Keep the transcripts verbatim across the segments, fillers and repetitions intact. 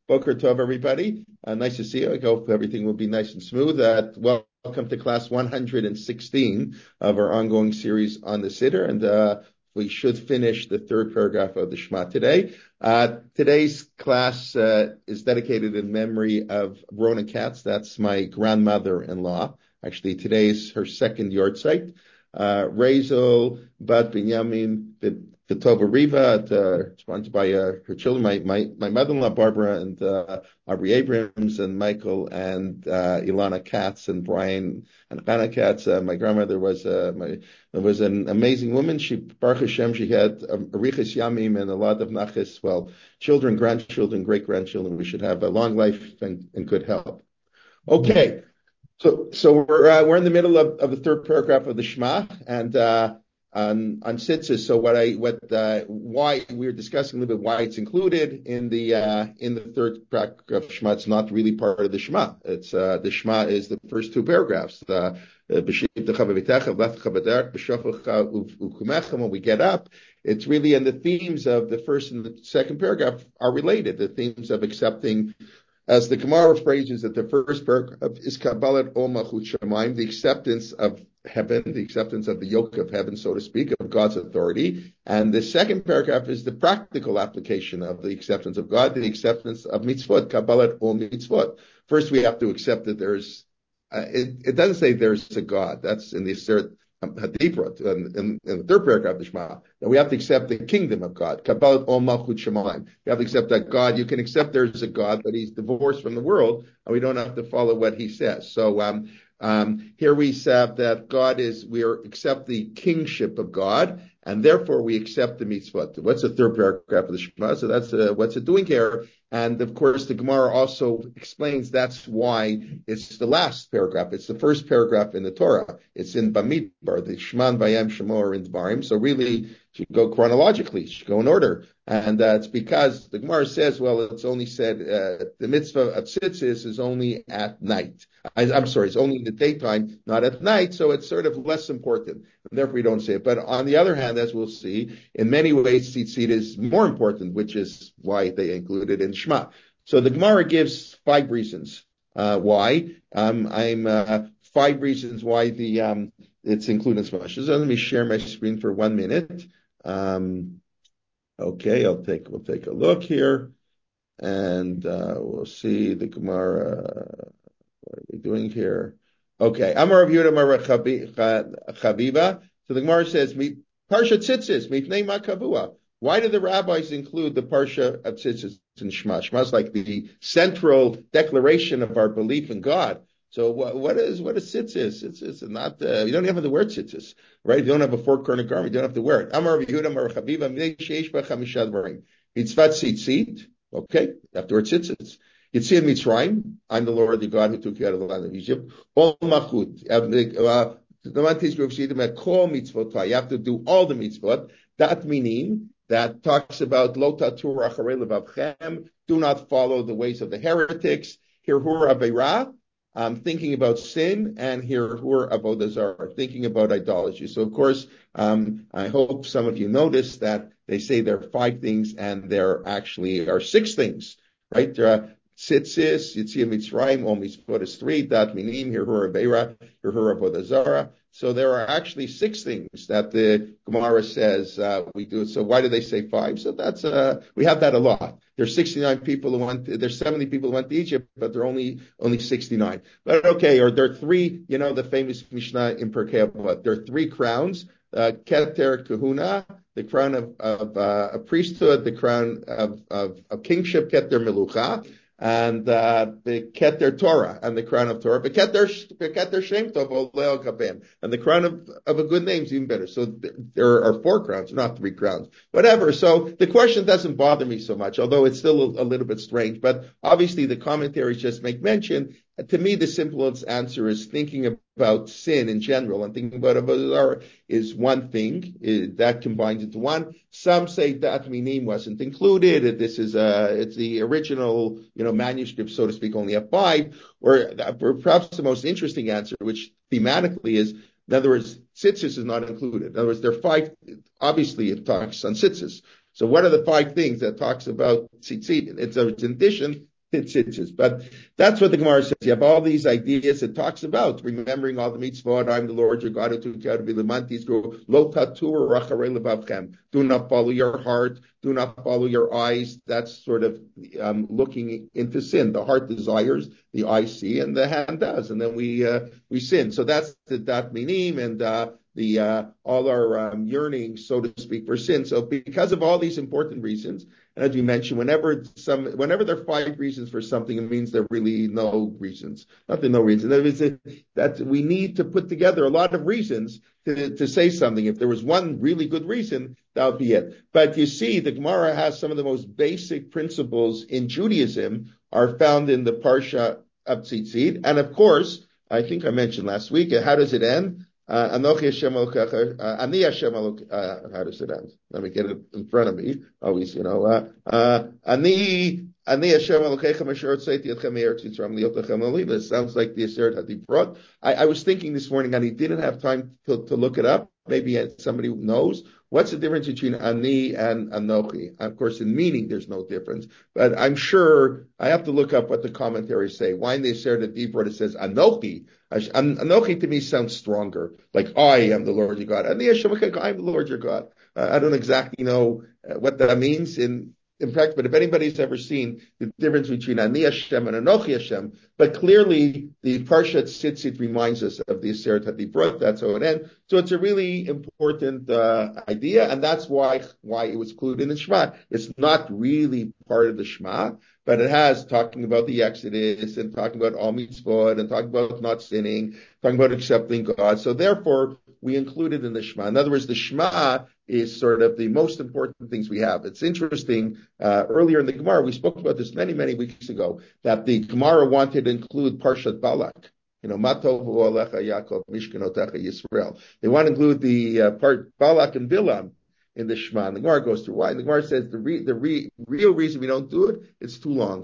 Boker Tov, everybody. Uh, nice to see you. I hope everything will be nice and smooth. Uh, welcome to class one hundred sixteen of our ongoing series on the Siddur, and uh, we should finish the third paragraph of the Shema today. Uh, today's class uh, is dedicated in memory of Rona Katz. That's my grandmother-in-law. Actually, today is her second yahrzeit. Uh, Rezel Bat Binyamin Vitova Riva, uh, sponsored by uh, her children, my, my, my mother-in-law Barbara and uh, Aubrey Abrams and Michael and uh, Ilana Katz and Brian and Hannah Katz. Uh, my grandmother was uh, my was an amazing woman. She Baruch Hashem, she had um, arichas yamim and a lot of nachas. Well, children, grandchildren, great grandchildren. We should have a long life and, and good health. Okay. So, so we're uh, we're in the middle of, of the third paragraph of the Shema, and uh, on on tzitzis. So, what I what uh, why we were discussing a little bit why it's included in the uh, in the third paragraph of Shema. It's not really part of the Shema. It's uh, the Shema is the first two paragraphs. The when we get up, it's really and the themes of the first and the second paragraph are related. The themes of accepting. As the Gemara phrases it, the first paragraph is Kabbalat Ol Malchut Shamayim, the acceptance of heaven, the acceptance of the yoke of heaven, so to speak, of God's authority. And the second paragraph is the practical application of the acceptance of God, the acceptance of mitzvot, Kabbalat Ol Mitzvot. First, we have to accept that there's, uh, it, it doesn't say there's a God. That's in the third Hadibra, in, in, in the third paragraph of the Shema, that we have to accept the kingdom of God. Kabbalat Ol Malchut Shamayim. We have to accept that God, you can accept there's a God, but he's divorced from the world, and we don't have to follow what he says. So, um, um, here we have that God is, we are, accept the kingship of God, and therefore we accept the mitzvot. What's the third paragraph of the Shema? So that's, uh, what's it doing here? And of course, the Gemara also explains that's why it's the last paragraph. It's the first paragraph in the Torah. It's in Bamidbar, the Shman, Vayam, Shemor, and Dvarim. So really, should go chronologically, should go in order. And uh, it's because the Gemara says, well, it's only said, uh, the mitzvah of tzitzis is only at night. I, I'm sorry, it's only in the daytime, not at night, so it's sort of less important. And therefore, we don't say it. But on the other hand, as we'll see, in many ways, tzitzit is more important, which is why they include it in Shema. So the Gemara gives five reasons uh, why. Um, I'm uh, five reasons why the um, it's included in Shema. So let me share my screen for one minute. Um, okay, I'll take we'll take a look here, and uh, we'll see the Gemara. What are we doing here? Okay, Amar Rav Yehuda Amar Chaviva. So the Gemara says, "Parsha Tzitzis, mipnei ma kavua." Why do the rabbis include the Parsha of Tzitzis in Shema? Shema is like the central declaration of our belief in God. So what, what is what is tzitzis? It's it's not uh, you don't even have the word tzitzis, right? You don't have a four corner garment. You don't have to wear it. Amar Rav Yehuda Amar Chaviva Minei Sheish Ba Chamisha Dvarim. Mitzvat tzitzit. Okay, afterwards tzitzis. Yitzir Mitzrayim. I'm the Lord, the God who took you out of the land of Egypt. Ol Malchut. You have to do all the mitzvot. That meaning that talks about Lo Tatur Acharei Levavchem. Do not follow the ways of the heretics. Hirhur Aveirah. Um, thinking about sin, and here who are avodah zarah, thinking about idolatry. So, of course, um, I hope some of you noticed that they say there are five things, and there actually are six things, right? There are tzitzis, Yitzia Mitzrayim, Ol Mitzvot is three, Dat Minim, Hirhur Aveira, Hirhur Avodah Zarah. So there are actually six things that the Gemara says uh, we do. So why do they say five? So that's uh, we have that a lot. There's sixty-nine people who went. To, there's seventy people who went to Egypt, but there are only only sixty-nine. But okay, or there are three. You know the famous Mishnah in Pirkei Avot. There are three crowns: uh, Keter Kahuna, the crown of, of uh, a priesthood, the crown of of, of kingship, Keter Melucha, and uh, the Keter Torah, and the crown of Torah, the Keter Keter Shem Tov Oleo Kabem, and the crown of, of a good name is even better. So th- there are four crowns, not three crowns. Whatever. So the question doesn't bother me so much, although it's still a, a little bit strange. But obviously the commentaries just make mention. To me, the simplest answer is thinking about sin in general and thinking about Avodah Zarah is one thing it, that combines into one. Some say that minim wasn't included. This is uh it's the original, you know, manuscript, so to speak, only have five. Or perhaps the most interesting answer, which thematically is, in other words, tzitzis is not included. In other words, there are five. Obviously, it talks on tzitzis. So what are the five things that talks about tzitzit? It's, it's in addition. tzitzis. But that's what the Gemara says. You have all these ideas it talks about, remembering all the mitzvot. I'm the Lord your God who took you out of Bilimantis. Lo tatur racharei lebavchem. Do not follow your heart. Do not follow your eyes. That's sort of um, looking into sin. The heart desires, the eye see, and the hand does, and then we uh, we sin. So that's the dat minim and uh, the uh, all our um, yearnings, so to speak, for sin. So because of all these important reasons, and as we mentioned, whenever some, whenever there are five reasons for something, it means there are really no reasons. Nothing, no reason. There is a, that we need to put together a lot of reasons to, to say something. If there was one really good reason, that would be it. But you see, the Gemara has some of the most basic principles in Judaism are found in the Parsha of Tzitzit. And of course, I think I mentioned last week, how does it end? Uh, Anochi Hashem Elokecha, uh, Ani Hashem Elokecha, uh, how does it end? Let me get it in front of me. Always, you know, uh, uh, Ani, Ani Hashem Elokecha Masher Tzeit Yetchem Eretz Yisrael Liyotechem Laliv. It sounds like the Aseret HaDibrot. I, I was thinking this morning, and he didn't have time to, to look it up. Maybe somebody knows. What's the difference between Ani and Anochi? Of course, in meaning, there's no difference. But I'm sure I have to look up what the commentaries say. Why in the Aseret HaDibrot it says Anochi? Anochi to me sounds stronger. Like, I am the Lord your God. Ani Hashem Elokecha, I'm the Lord your God. Uh, I don't exactly know uh, what that means in In fact, but if anybody's ever seen the difference between Ani Hashem and Anochi Hashem, but clearly the Parshat Tzitzit reminds us of the Aseret HaDibrot. That's how it ends. So it's a really important uh, idea, and that's why why it was included in Shema. It's not really part of the Shema, but it has talking about the Exodus and talking about all mitzvot and talking about not sinning, talking about accepting God. So therefore, we include it in the Shema. In other words, the Shema is sort of the most important things we have. It's interesting, uh, earlier in the Gemara, we spoke about this many, many weeks ago, that the Gemara wanted to include Parshat Balak. You know, Matov Alecha Yaakov Mishkanotecha Yisrael. They want to include the uh, part Balak and Bilam in the Shema. And the Gemara goes through why. And the Gemara says the, re, the re, real reason we don't do it, it's too long.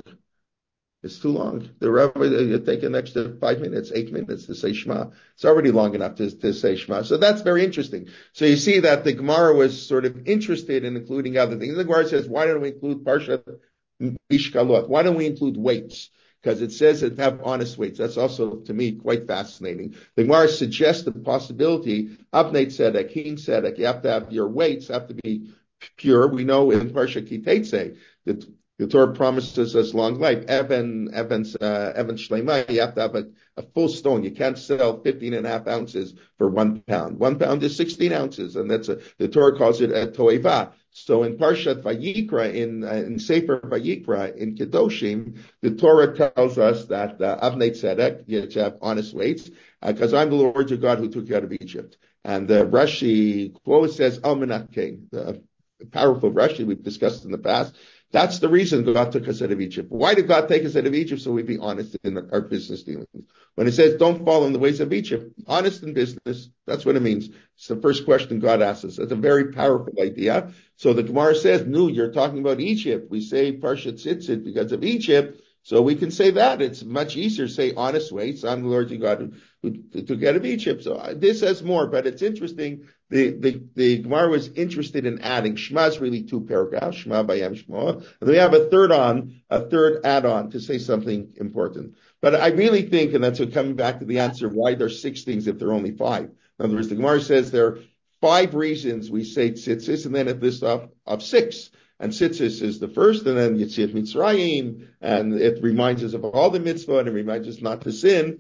It's too long. The rabbi, you take an extra five minutes, eight minutes to say Shema. It's already long enough to, to say Shema. So that's very interesting. So you see that the Gemara was sort of interested in including other things. The Gemara says, why don't we include Parshat Mishkalot? Why don't we include weights? Because it says it have honest weights. That's also, to me, quite fascinating. The Gemara suggests the possibility, Abnei Tzedek, King Tzedek, you have to have your weights have to be pure. We know in Parshat Kiteitzei that the Torah promises us long life. Evan, Evan's, uh, Evan Shleimah, you have to have a, a full stone. You can't sell fifteen and a half ounces for one pound. One pound is sixteen ounces, and that's a, the Torah calls it a toeva. So in Parshat Vayikra, in, uh, in Sefer Vayikra, in Kedoshim, the Torah tells us that, uh, Avnei Tzedek, you have honest weights, because uh, I'm the Lord your God who took you out of Egypt. And the uh, Rashi quote says, Almanach King, the powerful Rashi we've discussed in the past. That's the reason God took us out of Egypt. Why did God take us out of Egypt? So we'd be honest in our business dealings. When it says don't follow in the ways of Egypt, honest in business, that's what it means. It's the first question God asks us. It's a very powerful idea. So the Gemara says, no, you're talking about Egypt. We say Parshat Tzitzit because of Egypt. So we can say that. It's much easier to say honest ways. I'm the Lord your God who, who took out of Egypt. So this has more, but it's interesting. The, the, the Gemara was interested in adding. Shema is really two paragraphs. Shema Bayam Shema. And then we have a third on, a third add-on to say something important. But I really think, and that's what coming back to the answer, why there's six things if there are only five. In other words, the Gemara says there are five reasons we say tzitzis, and then it lists off of six. And tzitzis is the first, and then Yetziat Mitzrayim, and it reminds us of all the mitzvah, and it reminds us not to sin.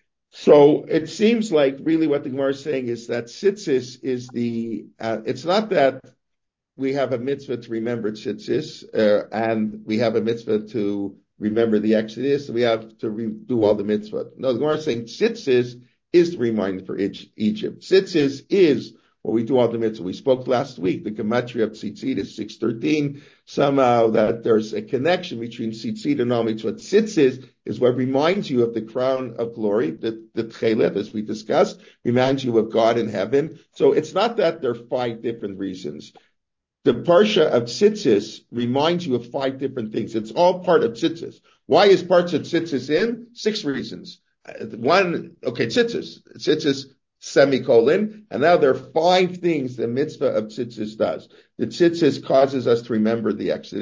So it seems like really what the Gemara is saying is that tzitzis is the, uh, it's not that we have a mitzvah to remember tzitzis, uh, and we have a mitzvah to remember the Exodus, and we have to re- do all the mitzvah. No, the Gemara is saying tzitzis is the reminder for Egypt. Tzitzis is what we do all the mitzvah. We spoke last week, the gematria of tzitzit is six thirteen. Somehow that there's a connection between tzitzit and all mitzvah. Tzitzis is what reminds you of the crown of glory, the, the tchelet, as we discussed, reminds you of God in heaven. So it's not that there are five different reasons. The Parsha of Tzitzis reminds you of five different things. It's all part of Tzitzis. Why is parts of Tzitzis in? Six reasons. Uh, one, okay, Tzitzis. Tzitzis, semicolon, and now there are five things the mitzvah of tzitzis does. The tzitzis causes us to remember the Exodus,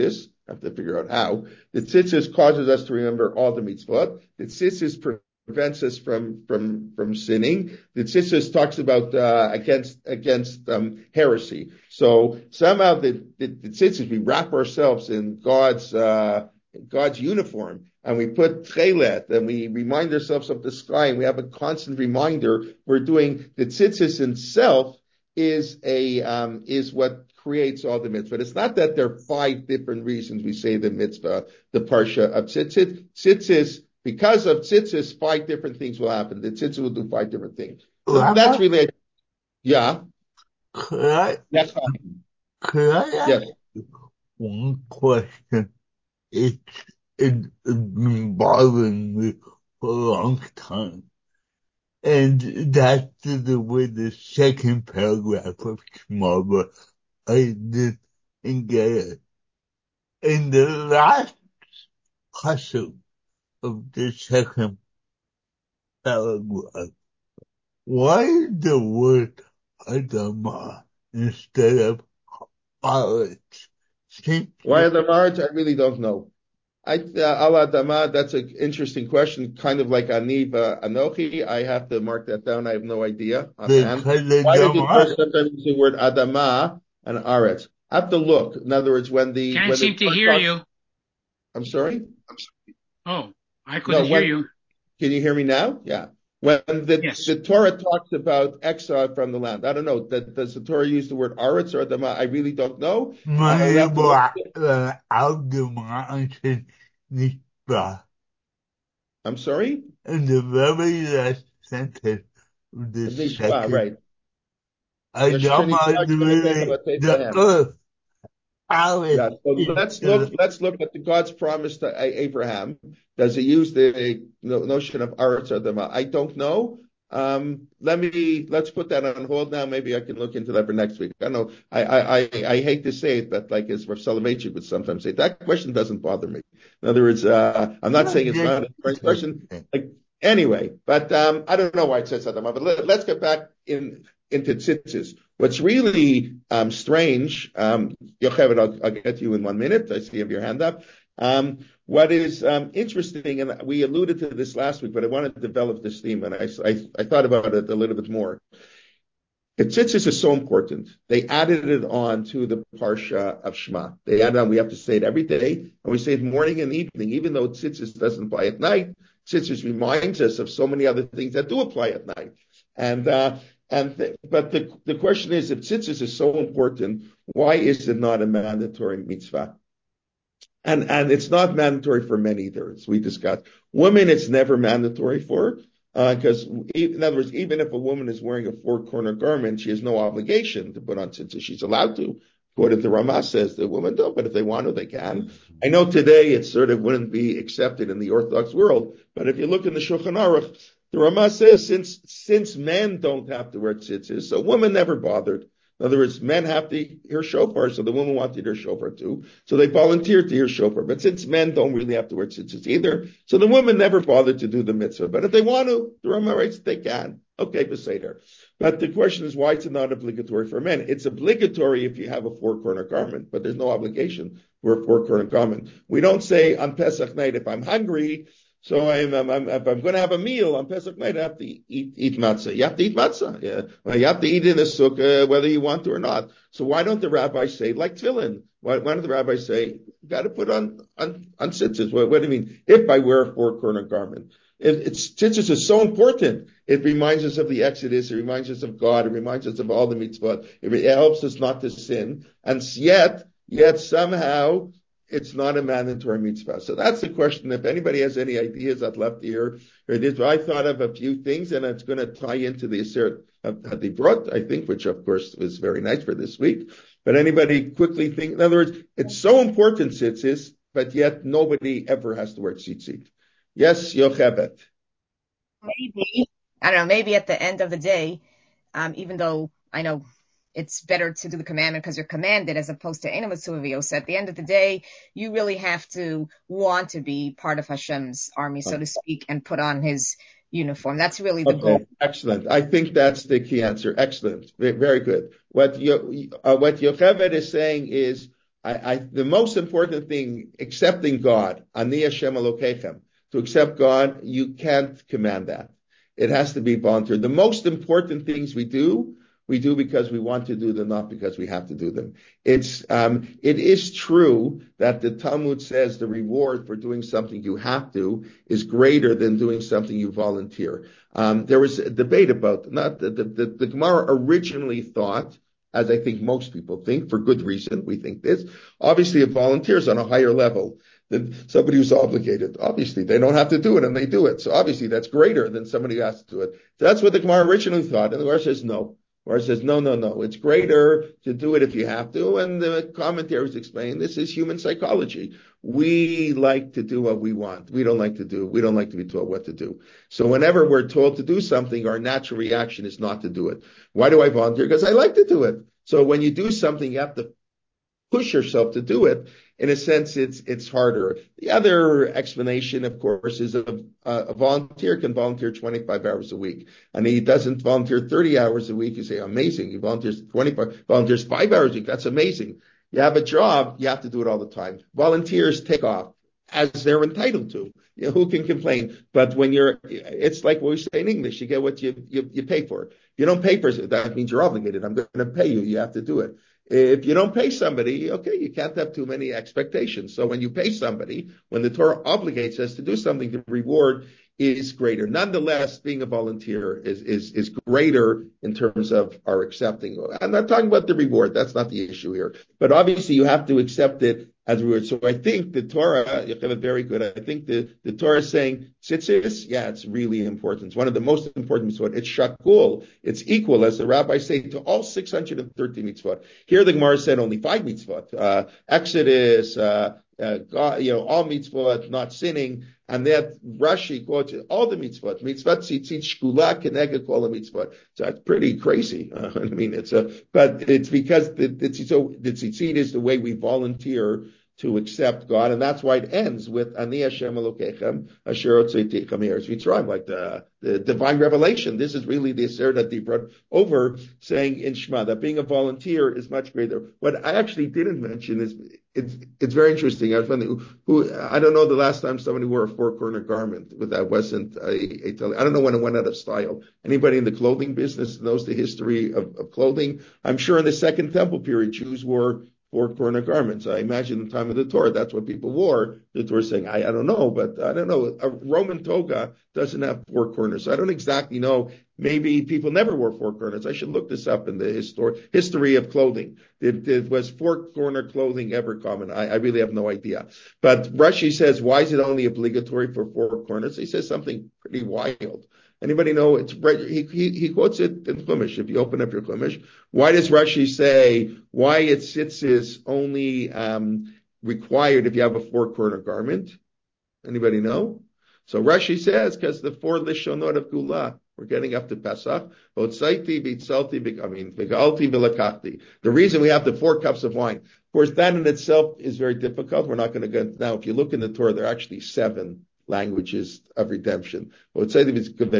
I have to figure out how. The tzitzis causes us to remember all the mitzvot. The tzitzis prevents us from from from sinning. The tzitzis talks about uh, against against um, heresy. So somehow the, the, the tzitzis, we wrap ourselves in God's uh, God's uniform, and we put tchelet, and we remind ourselves of the sky, and we have a constant reminder. We're doing the tzitzis itself is a um, is what creates all the mitzvah. It's not that there are five different reasons we say the mitzvah, the parsha of tzitzis. Tzitzis, because of tzitzis, five different things will happen. The tzitzis will do five different things. So Rabbi, that's really, yeah. Could I, yes, could I ask yes. one question? It's, it's been bothering me for a long time. And that's to do with the second paragraph of Shema, but I didn't get it. In the last pasuk of the second paragraph, why is the word Adama instead of Aretz? Why are the marriage? I really don't know. I uh, Al Adama, that's an interesting question, kind of like Aniva Anochi. I have to mark that down. I have no idea. Why did the Torah sometimes use the word Adama and Aretz? I have to look. In other words, when the can't when seem the to hear talks, you. I'm sorry. I'm sorry. Oh, I couldn't no, hear when, you. Can you hear me now? Yeah. When the, yes. the Torah talks about exile from the land, I don't know. That, does the Torah use the word Aretz or Adama? I really don't know. I'm sorry? In the very last sentence of the Nishba, second, right. Adama the earth. Yeah, so let's look. Let's look at the God's promise to Abraham. Does he use the notion of Aretz Adama? I don't know. Um, let me let's put that on hold now. Maybe I can look into that for next week. I know I I I, I hate to say it, but like as Rav Soloveitchik would sometimes say, that question doesn't bother me. In other words, uh, I'm not saying it's not a great question. Like anyway, but um, I don't know why it says Adama. But let, let's get back in into tzitzis. What's really um, strange, um, Yocheved, I'll, I'll get to you in one minute. I see you have your hand up. Um, what is um, interesting, and we alluded to this last week, but I wanted to develop this theme, and I, I, I thought about it a little bit more. The tzitzis is so important. They added it on to the parsha of Shema. They added on. We have to say it every day, and we say it morning and evening, even though tzitzis doesn't apply at night. Tzitzis reminds us of so many other things that do apply at night. And uh, and th- but the the question is, if tzitzis is so important, why is it not a mandatory mitzvah? And and it's not mandatory for men either, as we discussed. Women, it's never mandatory for, because uh, in other words, even if a woman is wearing a four-corner garment, she has no obligation to put on tzitzis. She's allowed to. According to Ramah says the women don't, but if they want to, they can. I know today it sort of wouldn't be accepted in the Orthodox world, but if you look in the Shulchan Aruch, the Ramah says since since men don't have to wear tzitzis, so women never bothered. In other words, men have to hear shofar, so the women want to hear shofar too. So they volunteered to hear shofar. But since men don't really have to wear tzitzis either, so the women never bothered to do the mitzvah. But if they want to, the Rambam writes they can. Okay, Beseder. But the question is, why it's not obligatory for men? It's obligatory if you have a four-corner garment, but there's no obligation for a four-corner garment. We don't say on Pesach night, if I'm hungry, so I'm, I'm, I'm, if I'm going to have a meal on Pesach night, I have to eat, eat matzah. You have to eat matzah. Yeah. Well, you have to eat in a sukkah, whether you want to or not. So why don't the rabbis say, like tefillin? Why, why don't the rabbis say, you got to put on, on, on tzitzis? What, what do you mean? If I wear a four-corner garment. It, it's, tzitzis is so important. It reminds us of the Exodus. It reminds us of God. It reminds us of all the mitzvot. It, it helps us not to sin. And yet, yet somehow, it's not a mandatory mitzvah. So that's the question. If anybody has any ideas, I'd love to hear it is. I thought of a few things, and it's going to tie into the Aseret HaDibrot, I think, which of course was very nice for this week. But anybody quickly think, in other words, it's so important, tzitzis, but yet nobody ever has to wear tzitzit. Yes, Yochebet. Maybe, I don't know, maybe at the end of the day, um, even though I know it's better to do the commandment because you're commanded as opposed to Eina Mitzvah. So at the end of the day, you really have to want to be part of Hashem's army, so to speak, and put on his uniform. That's really the okay, goal. Excellent. I think that's the key answer. Excellent. Very good. What, Yo, uh, what Yocheved is saying is, I, I, the most important thing, accepting God, Ani Hashem Elokechem, to accept God, you can't command that. It has to be voluntary. The most important things we do, we do because we want to do them, not because we have to do them. It's, um, it is true that the Talmud says the reward for doing something you have to is greater than doing something you volunteer. Um, there was a debate about, not the, the, the, the Gemara originally thought, as I think most people think, for good reason, we think this, obviously it volunteers on a higher level than somebody who's obligated. Obviously, they don't have to do it and they do it. So obviously that's greater than somebody who has to do it. So that's what the Gemara originally thought. And the Gemara says no. Or it says, no, no, no, it's greater to do it if you have to. And the commentaries explain this is human psychology. We like to do what we want. We don't like to do, we don't like to be told what to do. So whenever we're told to do something, our natural reaction is not to do it. Why do I volunteer? Because I like to do it. So when you do something, you have to push yourself to do it. In a sense, it's it's harder. The other explanation, of course, is a, a volunteer can volunteer twenty-five hours a week, and he doesn't volunteer thirty hours a week. You say, amazing. He volunteers twenty-five, volunteers five hours a week. That's amazing. You have a job, you have to do it all the time. Volunteers take off as they're entitled to. You know, who can complain? But when you're, it's like what we say in English, you get what you, you, you pay for. If you don't pay for it, that means you're obligated. I'm going to pay you. You have to do it. If you don't pay somebody, okay, you can't have too many expectations. So when you pay somebody, when the Torah obligates us to do something, the reward is greater. Nonetheless, being a volunteer is, is, is greater in terms of our accepting. I'm not talking about the reward. That's not the issue here. But obviously you have to accept it as a reward. So I think the Torah, you have it very good. I think the, the Torah is saying, tzitzis, yeah, it's really important. It's one of the most important mitzvot. It's shakul. It's equal, as the rabbis say, to all six hundred thirty mitzvot. Here the Gemara said only five mitzvot. Uh, Exodus, uh, uh, God, you know, all mitzvot, not sinning. And that Rashi quotes all the mitzvot. Mitzvot tzitzit shkula keneged kol mitzvot. So that's pretty crazy. Uh, I mean, it's a, but it's because the, the, the tzitzit is the way we volunteer to accept God, and that's why it ends with Ani Hashem Elokechem Asher Hotzeiteichem Me'eretz Mitzrayim, like the, the divine revelation. This is really the asser that they brought over, saying in Shema that being a volunteer is much greater. What I actually didn't mention is it's it's very interesting. I was wondering who I don't know the last time somebody wore a four corner garment with that wasn't a, a I don't know when it went out of style. Anybody in the clothing business knows the history of, of clothing? I'm sure in the Second Temple period, Jews wore four corner garments. I imagine the time of the Torah, that's what people wore. The Torah is saying, I, I don't know, but I don't know. A Roman toga doesn't have four corners. So I don't exactly know. Maybe people never wore four corners. I should look this up in the histor- history of clothing. Did, did, was four corner clothing ever common? I, I really have no idea. But Rashi says, why is it only obligatory for four corners? He says something pretty wild. Anybody know? It's he, he he quotes it in Chumash. If you open up your Chumash, why does Rashi say why it sits is only um, required if you have a four corner garment? Anybody know? So Rashi says because the four lishonot of Gula. We're getting up to Pesach. Hotzaiti, bitzalti, I mean, begalti, bilakachti. The reason we have the four cups of wine, of course, that in itself is very difficult. We're not going to go now. If you look in the Torah, there are actually seven languages of redemption. Uh, there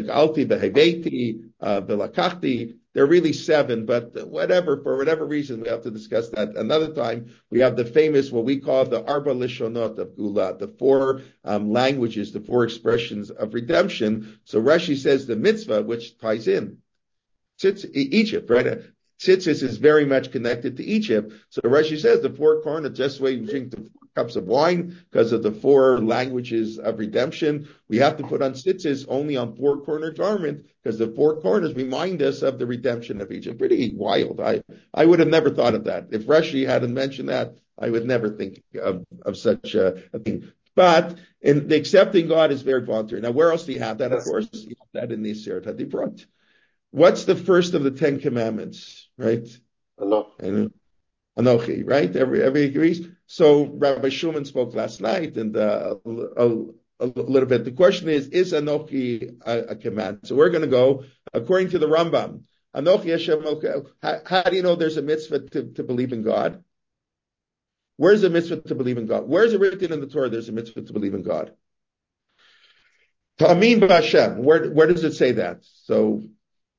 are really seven, but whatever, for whatever reason, we have to discuss that another time. We have the famous, what we call the Arba Lishonot of Gula, the four um, languages, the four expressions of redemption. So Rashi says the mitzvah, which ties in, it's Egypt, right? Tzitzis is very much connected to Egypt. So Rashi says the four corners, just the way you drink the four cups of wine, because of the four languages of redemption, we have to put on tzitzis only on four corner garment, because the four corners remind us of the redemption of Egypt. Pretty wild. I, I would have never thought of that. If Rashi hadn't mentioned that, I would never think of, of such a, a thing. But in the accepting God is very voluntary. Now, where else do you have that? Of course, you have that in the Aseret HaDibrot. What's the first of the Ten Commandments, right? Anochi. Anochi, right? Every, every agrees. So Rabbi Shulman spoke last night, and uh, a, a, a little bit. The question is, is Anochi a, a command? So we're going to go according to the Rambam. Anochi Hashem. How, how do you know there's a mitzvah to, to believe in God? Where's the mitzvah to believe in God? Where's it written in the Torah? There's a mitzvah to believe in God. Ta'amin b'Hashem. Where where does it say that? So.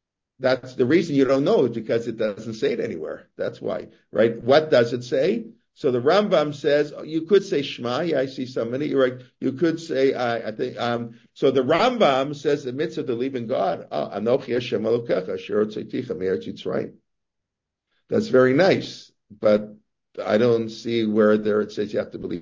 That's the reason you don't know is because it doesn't say it anywhere. That's why, right? What does it say? So the Rambam says, oh, you could say Shema. Yeah, I see somebody. You're right. You could say, I, I think, um, so the Rambam says the mitzvah to believe in God. Oh, Anochi Hashem Elokecha, Asher Hotzeiticha Me'eretz Yitzrayim. That's very nice, but I don't see where there it says you have to believe.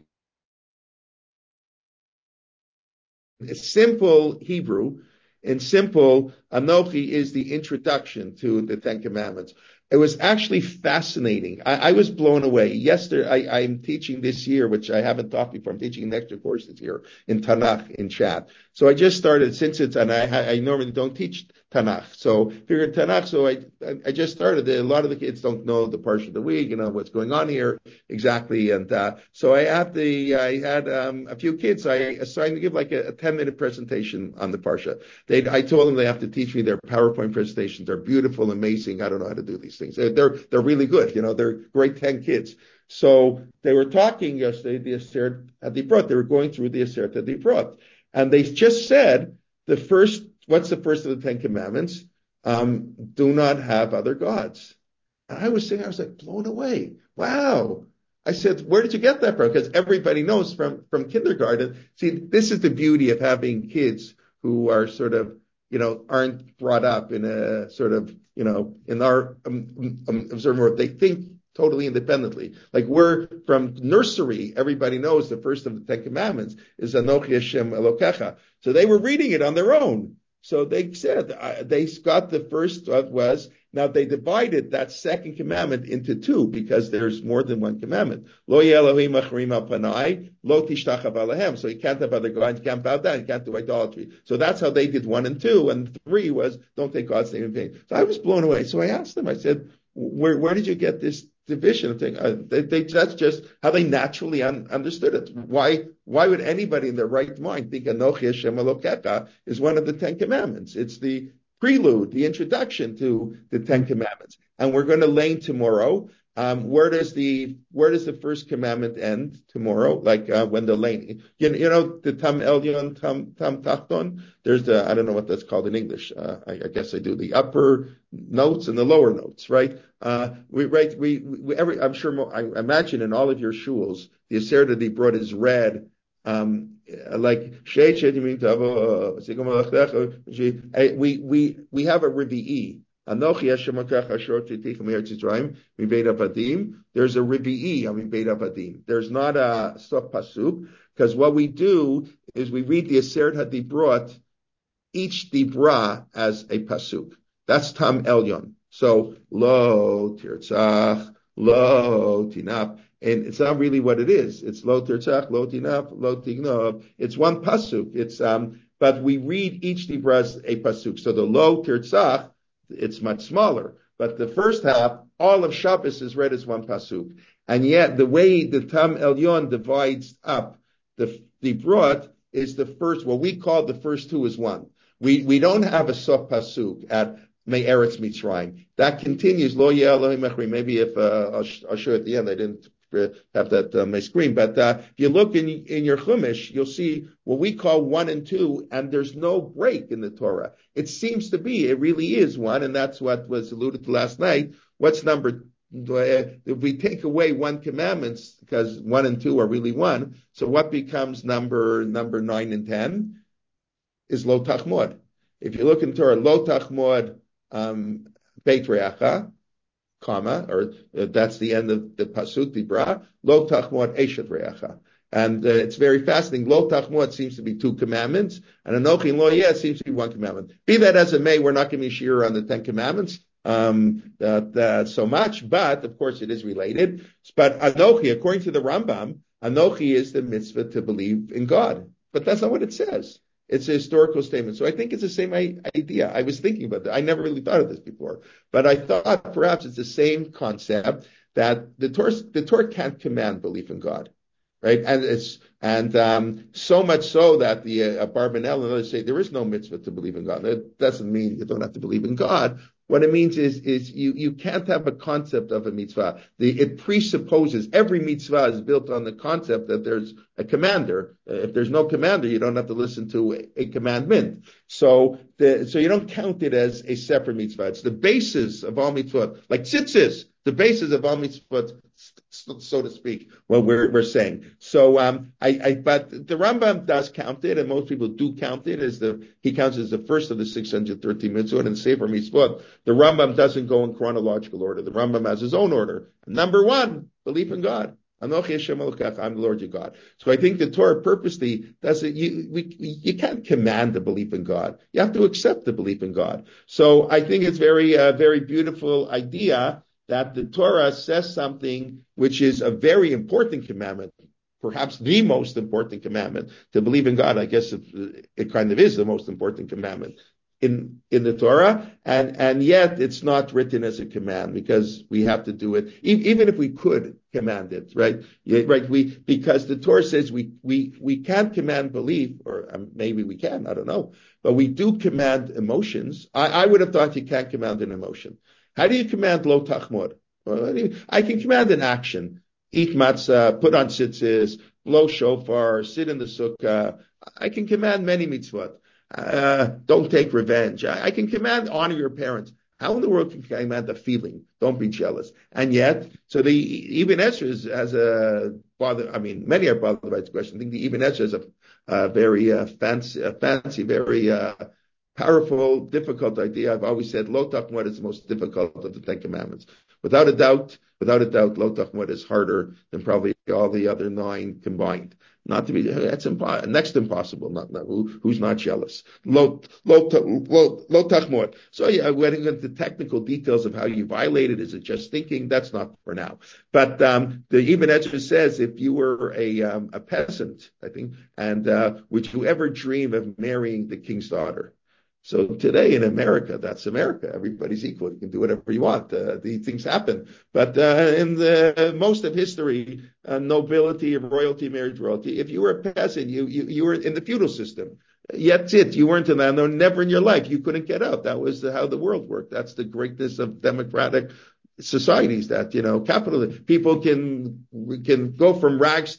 It's simple Hebrew. In simple, Anochi is the introduction to the Ten Commandments. It was actually fascinating. I, I was blown away. Yesterday, I, I'm teaching this year, which I haven't taught before. I'm teaching an extra course this year in Tanakh in chat. So I just started since it's, and I, I normally don't teach Tanakh. So figured Tanakh. So I, I just started. A lot of the kids don't know the parsha of the week, you know what's going on here exactly. And uh, so I had the, I had um, a few kids. I assigned to give like a, a ten minute presentation on the parsha. They, I told them they have to teach me their PowerPoint presentations. They're beautiful, amazing. I don't know how to do these things. They're they're really good. You know, they're great ten kids. So they were talking yesterday, the Aseret HaDibrot. They were going through the Aseret HaDibrot. And they just said the first, what's the first of the Ten Commandments? Um, do not have other gods. And I was saying, I was like blown away. Wow. I said, where did you get that from? Because everybody knows from, from kindergarten. See, this is the beauty of having kids who are sort of, you know, aren't brought up in a sort of, you know, in our um, um, observer, they think totally independently. Like we're from nursery, everybody knows the first of the Ten Commandments is Anochi Hashem Elokecha. So they were reading it on their own. So they said, uh, they got the first uh, was, now they divided that second commandment into two because there's more than one commandment. Lo Elohim achrim al panai, lo tishtachav alehem. So you can't have other gods, you can't bow down, you can't do idolatry. So that's how they did one and two, and three was don't take God's name in vain. So I was blown away. So I asked them, I said, where where did you get this division of things? Uh, they, they, that's just how they naturally un, understood it. Why why would anybody in their right mind think Anochi Hashem Elokecha is one of the Ten Commandments? It's the prelude, the introduction to the Ten Commandments. And we're going to lane tomorrow. Um, where does the where does the first commandment end tomorrow? Like uh, when the lane, you, you know, the Tam Elyon, Tam Tam Tachton. There's the I don't know what that's called in English. Uh, I, I guess I do the upper notes and the lower notes, right? Uh, we right we, we every I'm sure I imagine in all of your shuls the Aseret HaDibrot is read. Um, like we we we have a Ribi'i. Anochi Hashem Elokecha Asher Hotzeiticha Me'eretz Yitzrayim Mibeit Avadim. There's a Ribi'i on Mibeit Avadim. There's not a sof pasuk because what we do is we read the Aseret HaDibrot, each dibra as a pasuk. That's Tam Elyon. So lo tirtzach, lo tinaf. And it's not really what it is. It's lo tirtzach, lo tinaf, lo tignov. It's one pasuk. It's um, but we read each dibra as a pasuk. So the lo tirtzach, it's much smaller. But the first half, all of Shabbos is read as one pasuk. And yet the way the Tam Elyon divides up the dibrot is the first, what we call the first two is one. We we don't have a sof pasuk at Me'eretz Mitzrayim. That continues, lo yeh Elohim achrim. Maybe if, uh, I'll, I'll show at the end, I didn't have that on my screen. But uh, if you look in in your Chumash, you'll see what we call one and two, and there's no break in the Torah. It seems to be, it really is one, and that's what was alluded to last night. What's number? If we take away one commandments, because one and two are really one, so what becomes number number nine and ten is lo tachmod. If you look in Torah, lo tachmod um, beit reacha, comma, or uh, that's the end of the pasuk dibra, lo tachmod eshet reacha. And uh, it's very fascinating. Lo tachmod seems to be two commandments, and anochi and lo yeh seems to be one commandment. Be that as it may, we're not giving shir on the Ten Commandments um, that, uh, so much, but of course it is related. But anochi, according to the Rambam, anochi is the mitzvah to believe in God. But that's not what it says. It's a historical statement. So I think it's the same idea. I was thinking about that. I never really thought of this before. But I thought perhaps it's the same concept that the Torah, the Torah can't command belief in God. Right? And it's, and, um, so much so that the, uh, Barbanel and others say there is no mitzvah to believe in God. That doesn't mean you don't have to believe in God. What it means is, is you, you can't have a concept of a mitzvah. The, it presupposes every mitzvah is built on the concept that there's a commander. Uh, if there's no commander, you don't have to listen to a, a commandment. So the, so you don't count it as a separate mitzvah. It's the basis of all mitzvot. Like tzitzis, the basis of all mitzvot, so to speak, what we're we're saying. So um, I, I but the Rambam does count it, and most people do count it as the he counts it as the first of the six hundred thirteen mitzvot and Sefer Mitzvot. The Rambam doesn't go in chronological order. The Rambam has his own order. Number one, belief in God. Anochi Hashem Elokecha, I'm the Lord your God. So I think the Torah purposely doesn't, you, we, you can't command the belief in God. You have to accept the belief in God. So I think it's very, uh, very beautiful idea that the Torah says something which is a very important commandment, perhaps the most important commandment, to believe in God. I guess it, it kind of is the most important commandment in in the Torah, and and yet it's not written as a command because we have to do it, even if we could command it, right? Yeah, right. We because the Torah says we we we can't command belief, or um, maybe we can, I don't know, but we do command emotions. I, I would have thought you can't command an emotion. How do you command lo tachmod? Well, I can command an action: eat matzah, put on tzitzis, blow shofar, sit in the sukkah. I can command many mitzvot. Uh, don't take revenge. I, I can command honor your parents. How in the world can I command the feeling? Don't be jealous. And yet, so the Ibn Ezra has a bother. I mean, many are bothered by this question. I think the Ibn Ezra has a, a very uh, fancy, a fancy, very uh, powerful, difficult idea. I've always said lo tachmod is the most difficult of the Ten Commandments. Without a doubt, without a doubt, lo tachmod is harder than probably all the other nine combined. Not to be, that's impo- next impossible. Not, not who, who's not jealous. Lo, lo, lo, lo tachmod. So yeah, we're getting into technical details of how you violate it. Is it just thinking? That's not for now. But um, the Ibn Ezra says, if you were a um, a peasant, I think, and uh, would you ever dream of marrying the king's daughter? So today in America, that's America. Everybody's equal. You can do whatever you want. Uh, these things happen. But uh, in the most of history, uh, nobility, royalty, marriage, royalty. If you were a peasant, you you, you were in the feudal system. Yet it, you weren't in that. No, never in your life. You couldn't get out. That was the, how the world worked. That's the greatness of democratic societies. That you know, capitalism. People can can go from rags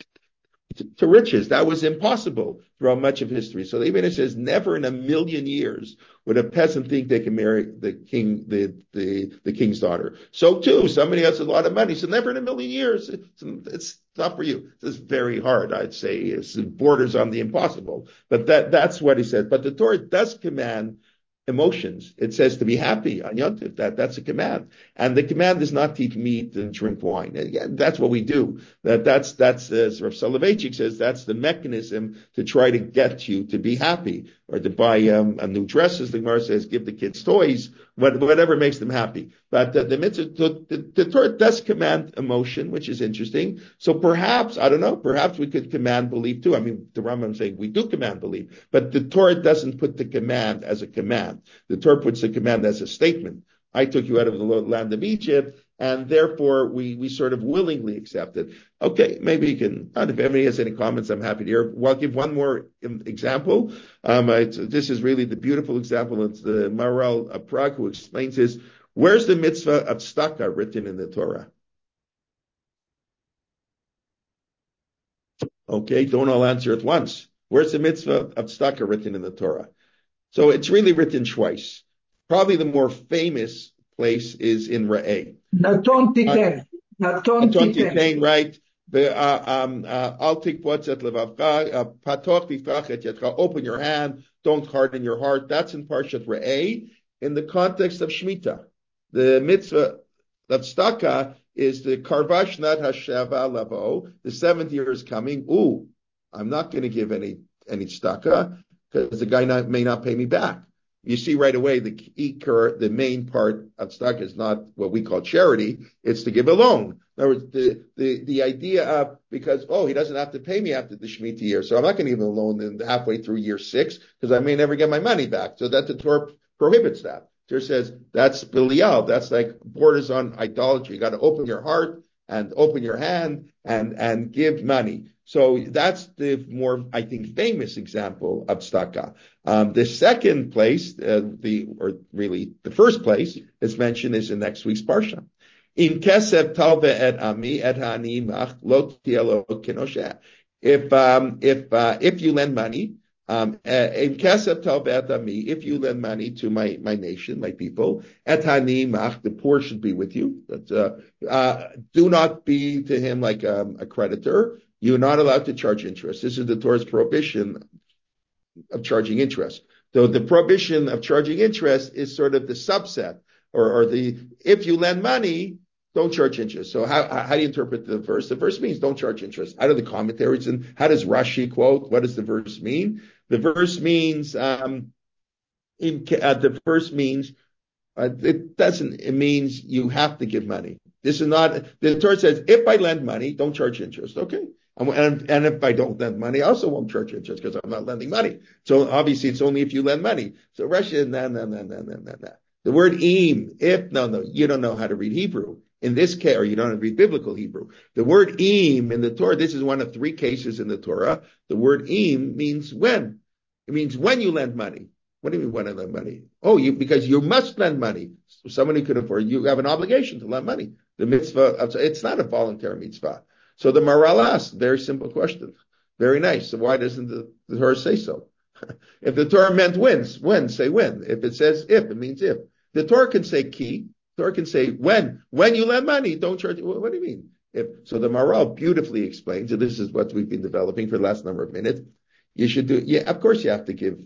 To, to riches. That was impossible throughout much of history. So even it says never in a million years would a peasant think they can marry the king, the, the, the king's daughter. So too, somebody has a lot of money. So never in a million years. It's, it's not for you. It's very hard. I'd say it borders on the impossible, but that, that's what he said. But the Torah does command emotions. It says to be happy on Yom Tov. That, that's a command. And the command is not to eat meat and drink wine. And again, that's what we do. That, that's, that's, as Rav Soloveitchik says, that's the mechanism to try to get you to be happy or to buy um, a new dress, as the Gemara says, give the kids toys, whatever makes them happy. But uh, the mitzvah, the, the, the Torah does command emotion, which is interesting. So perhaps, I don't know, perhaps we could command belief too. I mean, the Rambam is saying we do command belief, but the Torah doesn't put the command as a command. The Torah puts the command as a statement. I took you out of the land of Egypt, and therefore we, we sort of willingly accept it. Okay, maybe you can, if anybody has any comments, I'm happy to hear. Well, I'll give one more example. Um, it's, this is really the beautiful example. It's the Maharal of Prague who explains this. Where's the mitzvah of tzedakah written in the Torah? Okay, don't all answer at once. Where's the mitzvah of tzedakah written in the Torah? So it's really written twice. Probably the more famous place is in Re'eh. Naton Titen. Naton Titen, right? Al tikvot et levavcha, patoch bifrach et yadcha. Open your hand, don't harden your heart. That's in Parshat Re'eh in the context of Shemitah. The mitzvah of tzedakah is the karvash nat hashava lavo. The seventh year is coming. Ooh, I'm not going to give any any tzedakah because the guy not, may not pay me back. You see right away the ikar, the main part of tzedakah is not what we call charity; it's to give a loan. In other words, the the the idea of because oh he doesn't have to pay me after the Shemitah year, so I'm not going to give him a loan in halfway through year six because I may never get my money back. So that the Torah prohibits that. Torah says that's Belial. That's like borders on idolatry. You got to open your heart and open your hand and and give money. So that's the more, I think, famous example of tzedakah. Um, the second place, uh, the or really the first place is mentioned is in next week's parsha. In kesef talve et ami et hani mach lo tielo kenoshe. If um, if uh, if you lend money Um, if you lend money to my, my nation, my people, the poor should be with you. But, uh, uh, do not be to him like um, a creditor. You're not allowed to charge interest. This is the Torah's prohibition of charging interest. So the prohibition of charging interest is sort of the subset, or, or the, if you lend money, don't charge interest. So how, how do you interpret the verse? The verse means don't charge interest. Out of the commentaries, and how does Rashi quote? What does the verse mean? The verse means, um, in, uh, the verse means, uh, it doesn't, it means you have to give money. This is not, the Torah says, if I lend money, don't charge interest. Okay. And, and, and if I don't lend money, I also won't charge interest because I'm not lending money. So obviously it's only if you lend money. So Rashi, no, no, no, no, no, no, no. The word im, if, no, no, you don't know how to read Hebrew. In this case, or you don't read biblical Hebrew. The word im in the Torah, this is one of three cases in the Torah. The word im means when. It means when you lend money. What do you mean when I lend money? Oh, you, because you must lend money. So someone who could afford, you have an obligation to lend money. The mitzvah, it's not a voluntary mitzvah. So the Maral asks, very simple question. Very nice. So why doesn't the, the Torah say so? If the Torah meant when, when, say when. If it says if, it means if. The Torah can say ki. Torah can say when, when you lend money, don't charge. What do you mean? If, so the Maral beautifully explains, and this is what we've been developing for the last number of minutes. You should do, yeah, of course you have to give,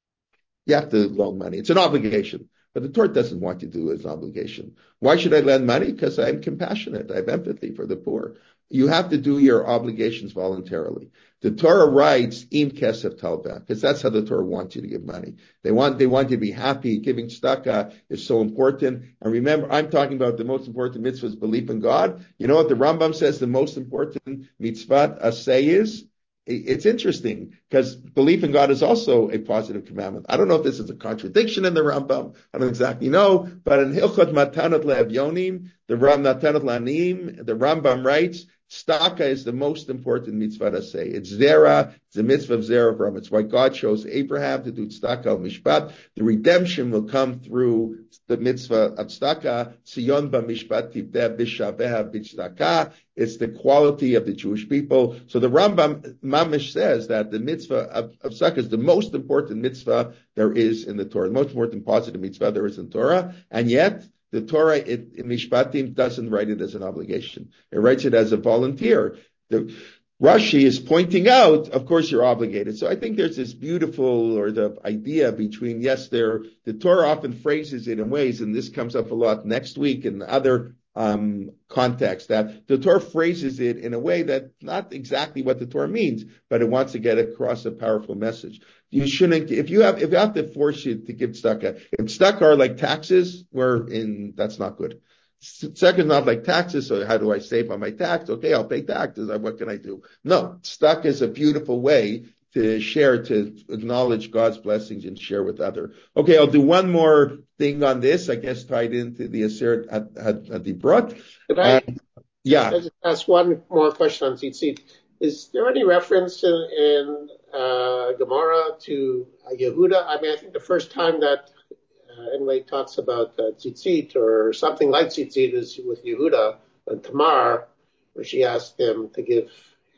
you have to loan money. It's an obligation, but the Torah doesn't want you to do it as an obligation. Why should I lend money? Because I'm compassionate. I have empathy for the poor. You have to do your obligations voluntarily. The Torah writes im kesef talva, because that's how the Torah wants you to give money. They want, they want you to be happy. Giving tzedakah is so important. And remember, I'm talking about the most important mitzvah is belief in God. You know what the Rambam says the most important mitzvah asay is? It's interesting because belief in God is also a positive commandment. I don't know if this is a contradiction in the Rambam. I don't exactly know, but in Hilchot Matanot LeEvyonim, the Ram Matanot Lanim, the Rambam writes, tzedakah is the most important mitzvah to say. It's zera, it's the mitzvah of zera Avram. It's why God chose Abraham to do tzedakah al mishpat. The redemption will come through the mitzvah of tzedakah. Sion ba mishpat tivdeh bishaveha b'tzedakah. It's the quality of the Jewish people. So the Rambam Mamish says that the mitzvah of, of tzedakah is the most important mitzvah there is in the Torah, the most important positive mitzvah there is in Torah, and yet the Torah it, in Mishpatim doesn't write it as an obligation. It writes it as a volunteer. The Rashi is pointing out, of course, you're obligated. So I think there's this beautiful or the idea between, yes, there, the Torah often phrases it in ways, and this comes up a lot next week in other um, contexts, that the Torah phrases it in a way that's not exactly what the Torah means, but it wants to get across a powerful message. You shouldn't, if you have, if you have to force you to give tzedakah, if tzedakah are like taxes, we're in, that's not good. Tzedakah is not like taxes, so how do I save on my tax? Okay, I'll pay taxes. What can I do? No, tzedakah is a beautiful way to share, to acknowledge God's blessings and share with others. Okay, I'll do one more thing on this, I guess tied into the Aseret HaDibrot. Could I, uh, yeah. I just ask one more question on tzitzit? Is there any reference in, in uh, Gemara to uh, Yehuda? I mean, I think the first time that uh, anybody talks about uh, tzitzit or something like tzitzit is with Yehuda and Tamar, where she asked him to give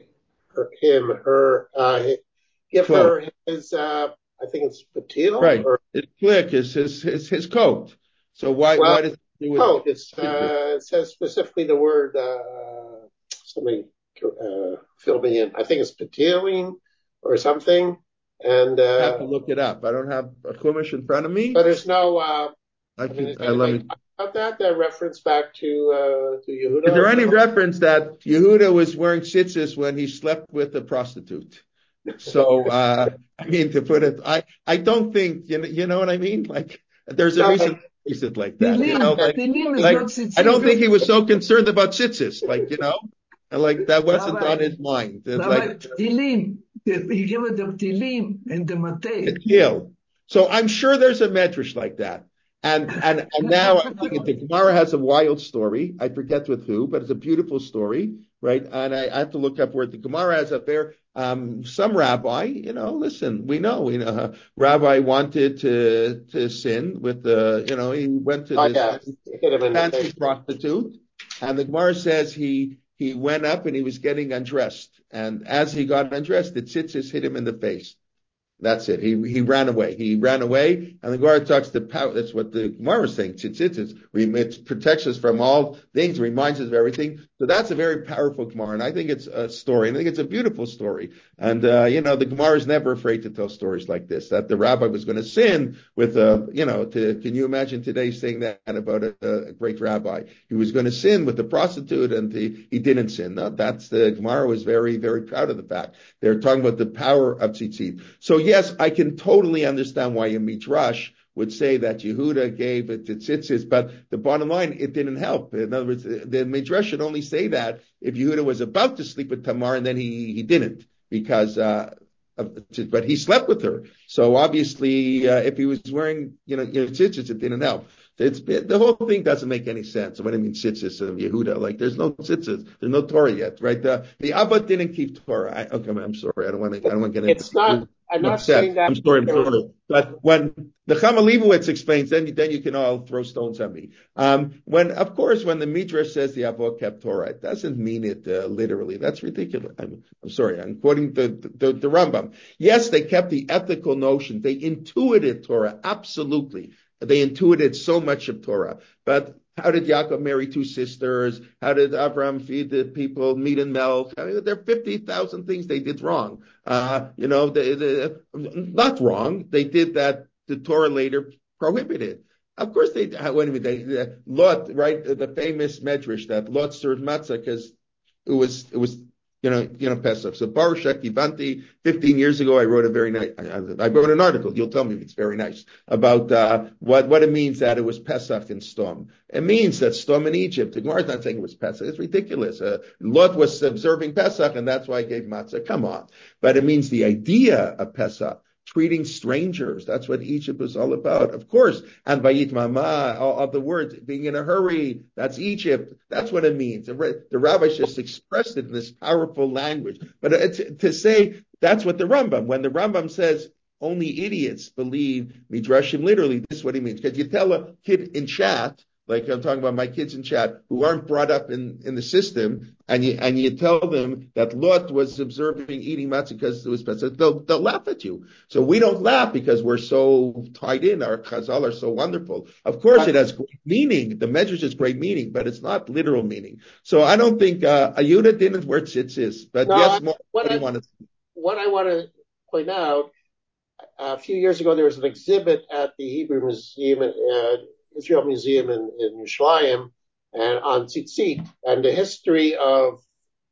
her, him, her, uh, give Well, her his, uh, I think it's patil. right. Or, His click is his, his, his coat. So why, well, why does it do with coat? It's, uh, it says specifically the word, uh, somebody uh, fill me in. I think it's patilim or something. And, uh, I have to look it up. I don't have a chumash in front of me. But there's no, uh, I I mean, can, is uh, let me. about that, that reference back to, uh, to Yehuda? Is there any reference that Yehuda was wearing tzitzis when he slept with a prostitute? So, uh, I mean, to put it, I, I don't think, you know, you know what I mean? Like, there's a No, reason to face it like that. You know, Tilim, like, Tilim is like, not tzitzit. I don't think he was so concerned about tzitzis, like, you know, and like, that wasn't Rabbi, on his mind. It's Rabbi, like, Tilim, he gave it the Tilim and the Matei. kill. So I'm sure there's a medrash like that. And, and, and now I'm thinking the Gemara has a wild story. I forget with who, but it's a beautiful story, right? And I, I have to look up where the Gemara has up there. Um, some rabbi, you know, listen, we know, you know, uh, rabbi wanted to, to sin with the, you know, he went to oh, this yeah. Hit him in the fancy face. prostitute, and the Gemara says he, he went up and he was getting undressed. And as he got undressed, the tzitzis hit him in the face. That's it. He he ran away. He ran away, and the Gemara talks the power. That's what the Gemara is saying. Tzitzis, it protects us from all things, reminds us of everything. So that's a very powerful Gemara, and I think it's a story, and I think it's a beautiful story. And uh, you know, the Gemara is never afraid to tell stories like this. That the rabbi was going to sin with a, you know, to, can you imagine today saying that about a, a great rabbi? He was going to sin with the prostitute, and the, he didn't sin. No, that's the Gemara was very very proud of the fact. They're talking about the power of tzitzit. So yes, I can totally understand why a midrash would say that Yehuda gave it to tzitzis, but the bottom line, it didn't help. In other words, the midrash should only say that if Yehuda was about to sleep with Tamar and then he he didn't, because uh, of, but he slept with her. So obviously, uh, if he was wearing you know, you know tzitzis, it didn't help. It's, the whole thing doesn't make any sense. What I mean, tzitzis of Yehuda, like there's no tzitzis, there's no Torah yet, right? The, the Abba didn't keep Torah. I, okay, I'm sorry, I don't want to, I don't want to get into. It's not. I'm not upset. saying that. I'm sorry, I'm sorry. But when the Chama Leibowitz explains, then then you can all throw stones at me. Um, when, of course, when the Midrash says the Abba kept Torah, it doesn't mean it uh, literally. That's ridiculous. I'm, I'm sorry. I'm quoting the, the the Rambam. Yes, they kept the ethical notion. They intuited Torah absolutely. They intuited so much of Torah. But how did Yaakov marry two sisters? How did Abraham feed the people meat and milk? I mean, there are fifty thousand things they did wrong. Uh, you know, they, they, not wrong. They did that the Torah later prohibited. Of course they, wait a minute, they, they, Lot, right, the famous medrash that Lot served matzah because it was, it was, You know, you know, Pesach. So Baruch Kivanti, fifteen years ago, I wrote a very nice, I, I wrote an article. You'll tell me if it's very nice about, uh, what, what it means that it was Pesach in Stom. It means that Stom in Egypt, the Gemara is not saying it was Pesach. It's ridiculous. Uh, Lot was observing Pesach and that's why I gave matzah. Come on. But it means the idea of Pesach. Treating strangers. That's what Egypt was all about. Of course, and Vayit Mama, all of the words, being in a hurry, that's Egypt. That's what it means. The, the rabbis just expressed it in this powerful language. But it's, to say that's what the Rambam, when the Rambam says only idiots believe Midrashim literally, this is what he means. Because you tell a kid in chat, like I'm talking about my kids in chat who aren't brought up in, in the system, and you and you tell them that Lot was observing eating matzah because it was Pesach, they'll they'll laugh at you. So we don't laugh because we're so tied in. Our chazal are so wonderful. Of course, it has great meaning. The medrash has great meaning, but it's not literal meaning. So I don't think uh, Ayuda didn't where tzitzis, but no, yes, more. What, what I, do you want to? What I want to point out, a few years ago there was an exhibit at the Hebrew Museum. Uh, Israel Museum in, in Yerushalayim, and on tzitzit, and the history of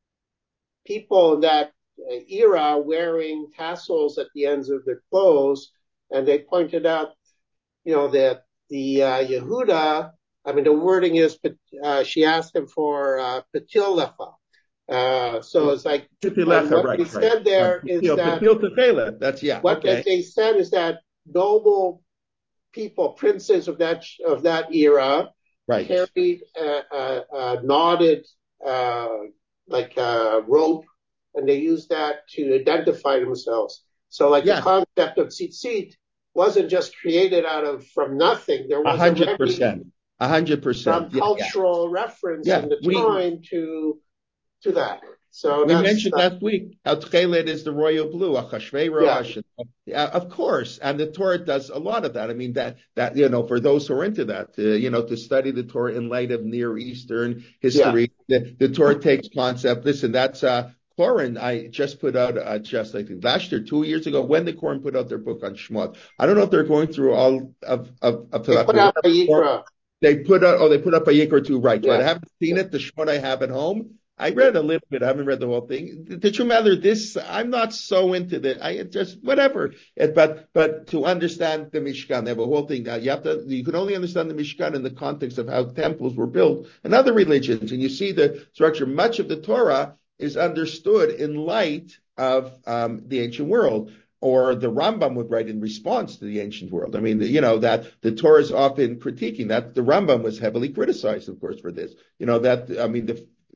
people in that era wearing tassels at the ends of their clothes, and they pointed out, you know, that the uh, Yehuda, I mean, the wording is, uh, she asked him for uh, patil lecha. Uh, so it's like, Lecha, what right, they right. said there Patil, is that, patil tefela. That's, yeah, what okay. they said is that noble people, princes of that of that era, right. carried a, a, a knotted uh, like a rope, and they used that to identify themselves. So, like yeah. the concept of tzitzit wasn't just created out of from nothing. There was a hundred percent, a hundred percent, some cultural yeah. reference yeah. in the we, time to to that. So we that's, mentioned uh, last week how Tchelet is the royal blue, Achashverosh. Yeah. Yeah, of course, and the Torah does a lot of that. I mean, that that you know, for those who are into that, uh, you know, to study the Torah in light of Near Eastern history, yeah. the, the Torah takes concept. Listen, that's uh, Koren. I just put out uh, just I think last year, two years ago, when the Koren put out their book on Shemot. I don't know if they're going through all of of, of they put out Vayikra. They put out oh, they put up a Yikra too, right? Yeah. Right. I haven't seen it. The Shemot I have at home. I read a little bit. I haven't read the whole thing. The true matter, this, I'm not so into that. I just, whatever. It, but, but to understand the Mishkan, they have a whole thing. Now you have to, you can only understand the Mishkan in the context of how temples were built and other religions. And you see the structure. Much of the Torah is understood in light of, um, the ancient world. Or the Rambam would write in response to the ancient world. I mean, you know, that the Torah is often critiquing that. The Rambam was heavily criticized, of course, for this. You know, that, I mean, the,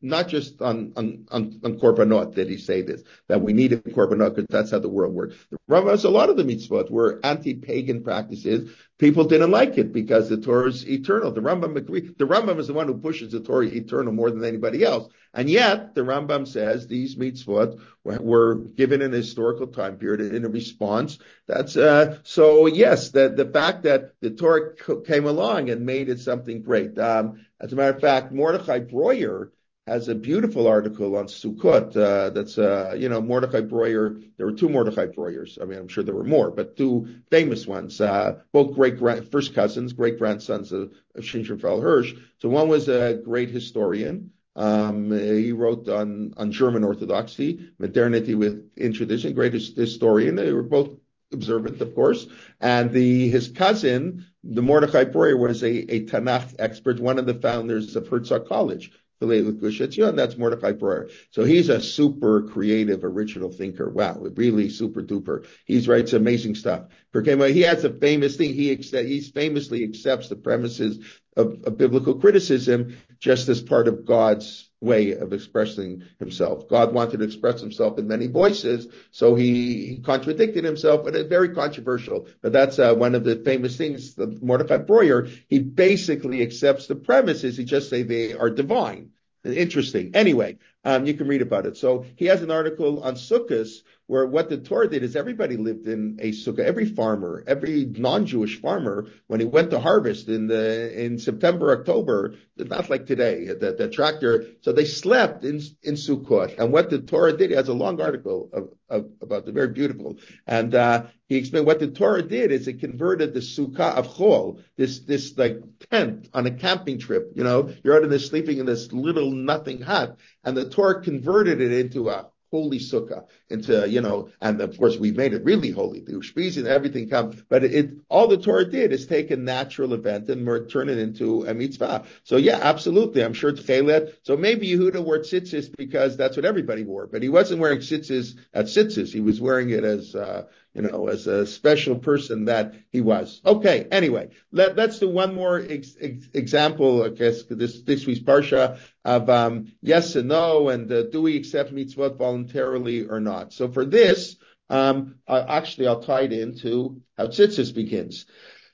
not just on, on, on, on Korbanot did he say this, that we need a Korbanot because that's how the world works. The Rambam has a lot of the mitzvot were anti-pagan practices. People didn't like it because the Torah is eternal. The Rambam agreed. The Rambam is the one who pushes the Torah eternal more than anybody else. And yet, the Rambam says these mitzvot were, were given in a historical time period in a response. That's, uh, so yes, the, the fact that the Torah came along and made it something great. Um, as a matter of fact, Mordechai Breuer has a beautiful article on Sukkot. Uh, that's, uh, you know, Mordechai Breuer. There were two Mordechai Breuers. I mean, I'm sure there were more, but two famous ones, uh, both great grand, first cousins, great grandsons of, of Shinshonfeld Hirsch. So one was a great historian. Um, he wrote on, on German Orthodoxy, modernity within tradition, great historian. They were both observant, of course. And the, his cousin, the Mordechai Breuer, was a, a Tanakh expert, one of the founders of Herzog College. With Gush Etzion, that's Mordechai Breuer. So he's a super creative, original thinker. Wow, really super duper. He writes amazing stuff. He has a famous thing. He he famously accepts the premises of, of biblical criticism just as part of God's way of expressing himself. God wanted to express himself in many voices, so he, he contradicted himself, but it's very controversial. But that's uh, one of the famous things. The Mordechai Breuer, he basically accepts the premises. He just say they are divine. Interesting. Anyway, um, you can read about it. So he has an article on sukkahs where what the Torah did is everybody lived in a sukkah. Every farmer, every non-Jewish farmer, when he went to harvest in the in September, October, not like today, the, the tractor. So they slept in in Sukkot. And what the Torah did, he has a long article of, of about the very beautiful. And uh, he explained what the Torah did is it converted the sukkah of chol, this this like tent on a camping trip. You know, you're out in this sleeping in this little nothing hut, and the Torah converted it into a holy sukkah, into, you know, and of course we've made it really holy. The Ushpiz and everything comes, but it, it, all the Torah did is take a natural event and turn it into a mitzvah. So yeah, absolutely. I'm sure Tchelet. So maybe Yehuda wore tzitzis because that's what everybody wore, but he wasn't wearing tzitzis at tzitzis. He was wearing it as, uh, you know, as a special person that he was. Okay. Anyway, let, let's do one more ex, ex, example, I guess, this, this week's Parsha of, um, yes and no, and uh, do we accept mitzvot voluntarily or not? So for this, um, uh, actually, I'll tie it into how tzitzis begins.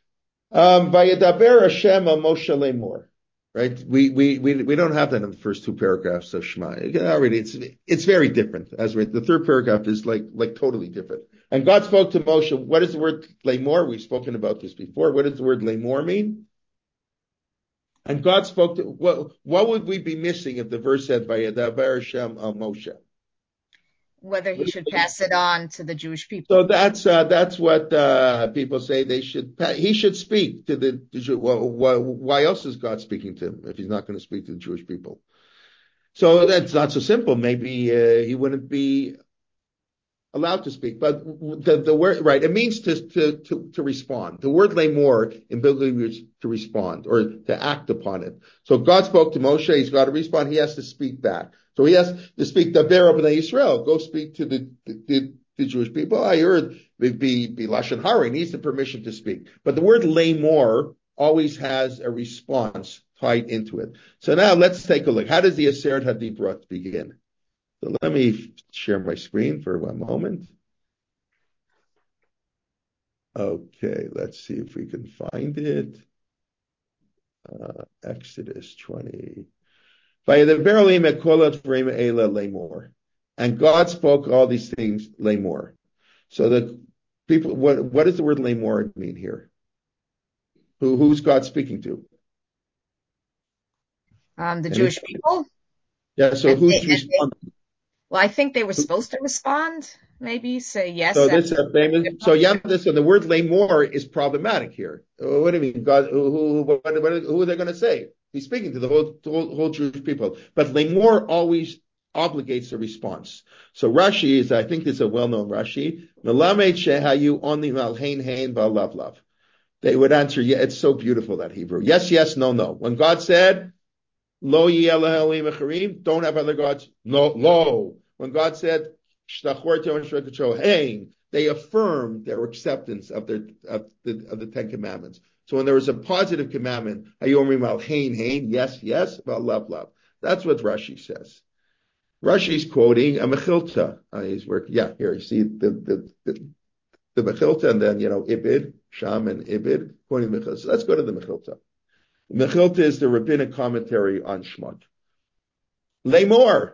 Um, Vayadaber Hashem al Moshe Lemor. Right? We, we, we, we don't have that in the first two paragraphs of Shema. Already, it's, it's very different. As we, the third paragraph is like, like totally different. And God spoke to Moshe. What does the word Lemor? We've spoken about this before. What does the word Lemor mean? And God spoke to, what, what would we be missing if the verse said, Vayadaber Hashem al Moshe? Whether he should pass it on to the Jewish people. So that's uh, that's what uh, people say. They should. He should speak to the. the well, why else is God speaking to him if he's not going to speak to the Jewish people? So that's not so simple. Maybe uh, he wouldn't be allowed to speak. But the the word right, it means to to to, to respond. The word lemor in biblical means to respond or to act upon it. So God spoke to Moshe. He's got to respond. He has to speak back. So he has to speak to Daber Bnei Israel. Go speak to the, the, the Jewish people. I heard be, be, be Lashon Hara. He needs the permission to speak. But the word lemor always has a response tied into it. So now let's take a look. How does the Aseret HaDibrot begin? So let me share my screen for one moment. Okay, let's see if we can find it. Uh, Exodus twenty. And God spoke all these things, lemor. So the people, what, what does the word lemor mean here? Who, who's God speaking to? Um, the Jewish people? Yeah, so and who's they, responding? They, well, I think they were supposed to respond, maybe say yes. So this is a famous, so yeah, this, so the word lemor is problematic here. What do you mean? God, who, who, what, what, who are they going to say? He's speaking to the whole, whole, whole Jewish people. But lemor always obligates a response. So Rashi is, I think it's a well-known Rashi. Melamed shehayu oni malhein hein v'alavlav. They would answer, yeah, it's so beautiful, that Hebrew. Yes, yes, no, no. When God said, lo yeh echarim, don't have other gods. No, lo. When God said, hein, they affirmed their acceptance of their, of the, of the Ten Commandments. So when there was a positive commandment, yes, yes, love, love. That's what Rashi says. Rashi's quoting a Mechilta. Uh, he's working, yeah, here you see the, the, the, the Mechilta and then, you know, Ibid, Sham and Ibid, quoting Mechilta. So let's go to the Mechilta. Mechilta is the rabbinic commentary on Shmot. Lemor.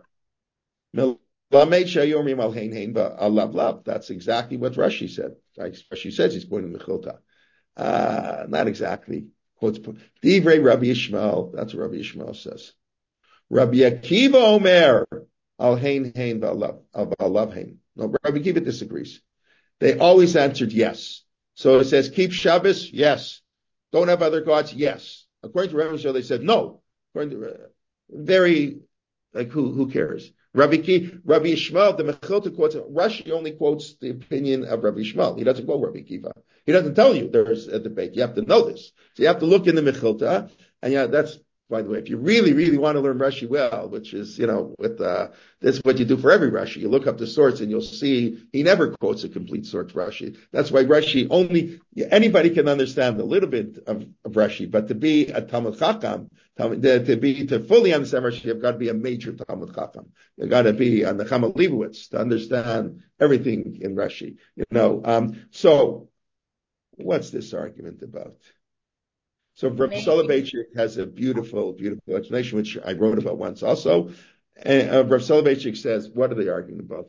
That's exactly what Rashi said. Rashi says he's quoting Mechilta. Uh, not exactly. Quotes Divrei Rabbi Yishmael. That's what Rabbi Yishmael says. Rabbi Akiva Omer al hein hein v'alav hein. No, Rabbi Akiva disagrees. They always answered yes. So it says keep Shabbos, yes. Don't have other gods, yes. According to Rabbi Yishmael, they said no. According to, uh, very like who who cares? Rabbi Ki, Rabbi Yishmael, the Mechilta quotes, Rashi only quotes the opinion of Rabbi Yishmael. He doesn't quote Rabbi Kiva. He doesn't tell you there's a debate. You have to know this. So you have to look in the Mechilta, and yeah, that's, by the way, if you really, really want to learn Rashi well, which is, you know, with, uh, this is what you do for every Rashi. You look up the source and you'll see he never quotes a complete source Rashi. That's why Rashi only, anybody can understand a little bit of, of Rashi, but to be a Talmud Chacham, to be, to fully understand Rashi, you've got to be a major Talmud Chacham. You've got to be on the Chama Leibowitz to understand everything in Rashi, you know. Um, so what's this argument about? So Rav Soloveitchik has a beautiful, beautiful explanation, which I wrote about once also. And uh, Rav Soloveitchik says, what are they arguing about?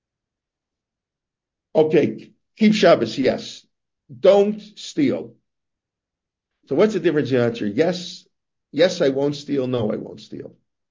Okay, keep Shabbos, yes. Don't steal. So what's the difference in the answer? Yes, yes, I won't steal. No, I won't steal.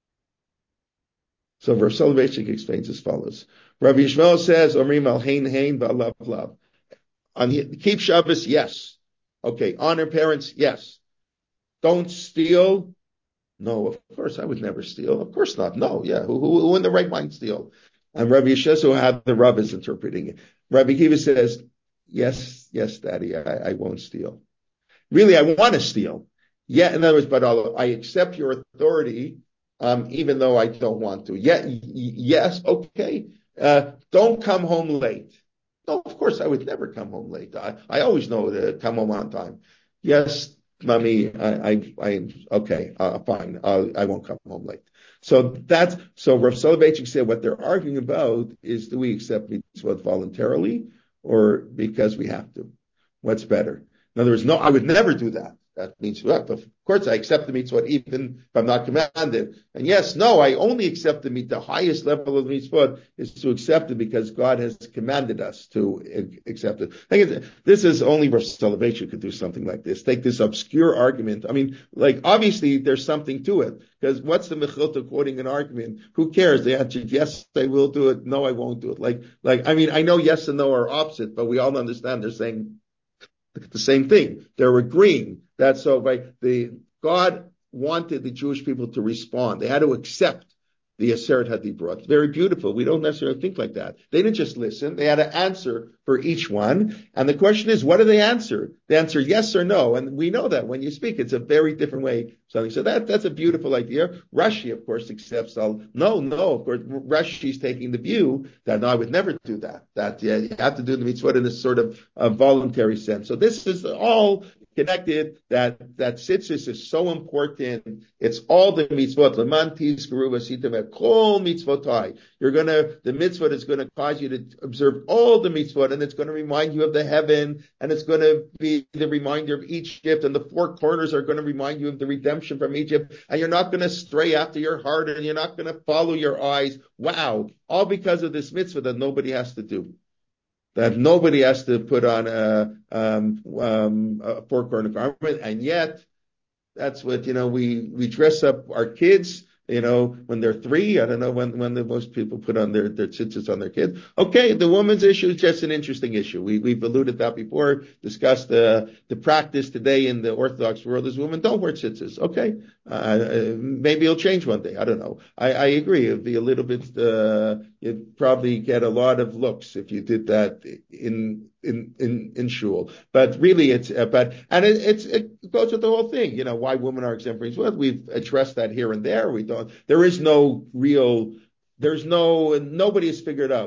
So Rav Soloveitchik explains as follows. Rabbi Yishmael says, Omrim al hein hein v'alav lav. On keep Shabbos, yes. Okay, honor parents, yes. Don't steal. No, of course, I would never steal. Of course not. No, yeah. Who, who, who in the right mind steal? And Rabbi Yeshua, how the Rav is interpreting it. Rabbi Kiva says, yes, yes, Daddy, I, I won't steal. Really, I want to steal. Yeah, in other words, but I'll, I accept your authority, um, even though I don't want to. Yeah, y- yes, okay. Uh, don't come home late. No, of course, I would never come home late. I, I always know to come home on time. Yes, Mommy, I, I, I okay, uh, fine. Uh, I won't come home late. So that's, so Rav Soloveitchik said what they're arguing about is, do we accept mitzvot voluntarily or because we have to? What's better? In other words, no, I would never do that. That means, well, of course, I accept the mitzvot even if I'm not commanded. And yes, no, I only accept the mitzvot. The highest level of mitzvot is to accept it because God has commanded us to accept it. I think this is only Rav Soloveitchik could do something like this. Take this obscure argument. I mean, like, obviously there's something to it. Because what's the Mechilta quoting an argument? Who cares? They answered, yes, I will do it. No, I won't do it. Like, like, I mean, I know yes and no are opposite, but we all understand they're saying the same thing. They're agreeing that so by the God wanted the Jewish people to respond. They had to accept the Aseret HaDibrot. Very beautiful. We don't necessarily think like that. They didn't just listen. They had to answer for each one. And the question is, what do they answer? They answer yes or no. And we know that when you speak, it's a very different way. Something. So that, that's a beautiful idea. Rashi, of course, accepts all. No, no, of course, Rashi's taking the view that no, I would never do that. That yeah, you have to do the mitzvot in a sort of a voluntary sense. So this is all connected, that that tzitzis is so important. It's all the mitzvot. Leman tizkaru v'asitem kol mitzvotai. You're gonna, the mitzvot is gonna cause you to observe all the mitzvot, and it's gonna remind you of the heaven, and it's gonna be the reminder of Egypt, and the four corners are gonna remind you of the redemption from Egypt, and you're not gonna stray after your heart, and you're not gonna follow your eyes. Wow. All because of this mitzvah that nobody has to do. That nobody has to put on a, um, um, a four-corner garment, and yet that's what, you know, we, we dress up our kids, you know, when they're three. I don't know when, when the most people put on their, their tzitzis on their kids. Okay, the woman's issue is just an interesting issue. We, we've alluded that before, discussed the, the practice today in the Orthodox world is women don't wear tzitzis. Okay. Uh, maybe it'll change one day. I don't know. I, I agree. It'd be a little bit, uh, you'd probably get a lot of looks if you did that in, in, in, in shul. But really it's, uh, but, and it, it's, it goes with the whole thing, you know, why women are exempt from mitzvot. We've addressed that here and there. We don't, there is no real, there's no, nobody has figured out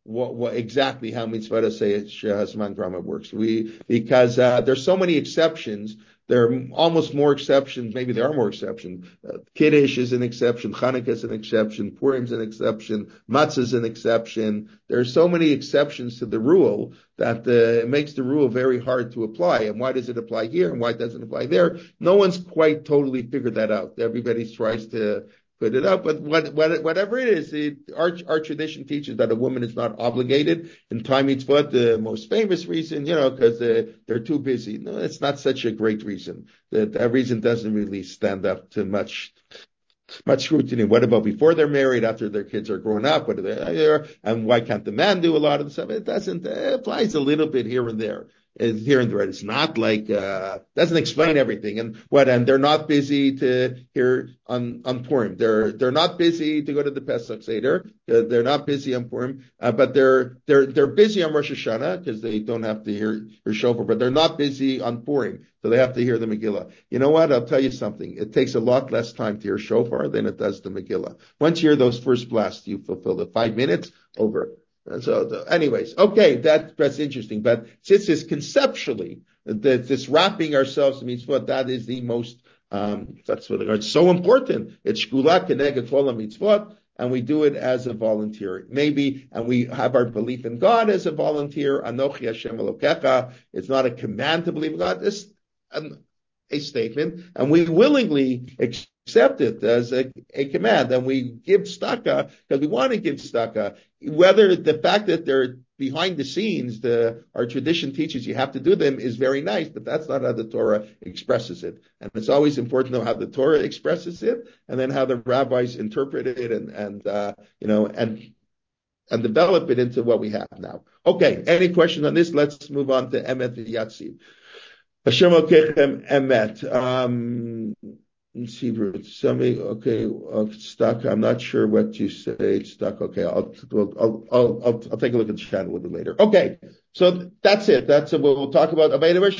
what, what exactly how mitzvah say Shehazman Grama works. We because uh, there's so many exceptions. There are almost more exceptions. Maybe there are more exceptions. Uh, Kiddush is an exception. Chanukah is an exception. Purim is an exception. Matzah is an exception. There are so many exceptions to the rule that uh, it makes the rule very hard to apply. And why does it apply here and why doesn't it apply there? No one's quite totally figured that out. Everybody tries to put it up, but what, what, whatever it is, it, our, our tradition teaches that a woman is not obligated in time mitzvot. The most famous reason, you know, because they're, they're too busy. No, it's not such a great reason. That, that reason doesn't really stand up to much, much scrutiny. What about before they're married, after their kids are grown up? What are they, and why can't the man do a lot of the stuff? It doesn't, it applies a little bit here and there. Is here and there. It's not like, uh, doesn't explain everything. And what, and they're not busy to hear on, on Purim. They're, they're not busy to go to the Pesach Seder. Uh, they're not busy on Purim, uh, but they're, they're, they're busy on Rosh Hashanah because they don't have to hear, hear shofar, but they're not busy on Purim. So they have to hear the Megillah. You know what? I'll tell you something. It takes a lot less time to hear shofar than it does the Megillah. Once you hear those first blasts, you fulfill the five minutes over. So, anyways, okay, that, that's interesting. But since it's conceptually, that this wrapping ourselves in mitzvot, that is the most, um, that's what it's so important. It's shkula keneged kol mitzvot, and we do it as a volunteer. Maybe, and we have our belief in God as a volunteer. Anochi Hashem Elokecha. It's not a command to believe in God. It's an, a statement, and we willingly accept it as a, a command, and we give tzedakah because we want to give tzedakah. Whether the fact that they're behind the scenes, the, our tradition teaches you have to do them is very nice, but that's not how the Torah expresses it. And it's always important to know how the Torah expresses it, and then how the rabbis interpret it, and, and uh, you know, and and develop it into what we have now. Okay, any questions on this? Let's move on to Emet V'Yatziv. Hashem Elokechem Emet. Um, Hebrew. Somebody, okay, uh, stuck. I'm not sure what you say. It's stuck. Okay, I'll, I'll, I'll, I'll, I'll take a look at the chat a little bit later. Okay, so that's it. That's what we'll talk about.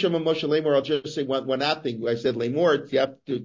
I'll just say one, one thing. I said lemor. You have to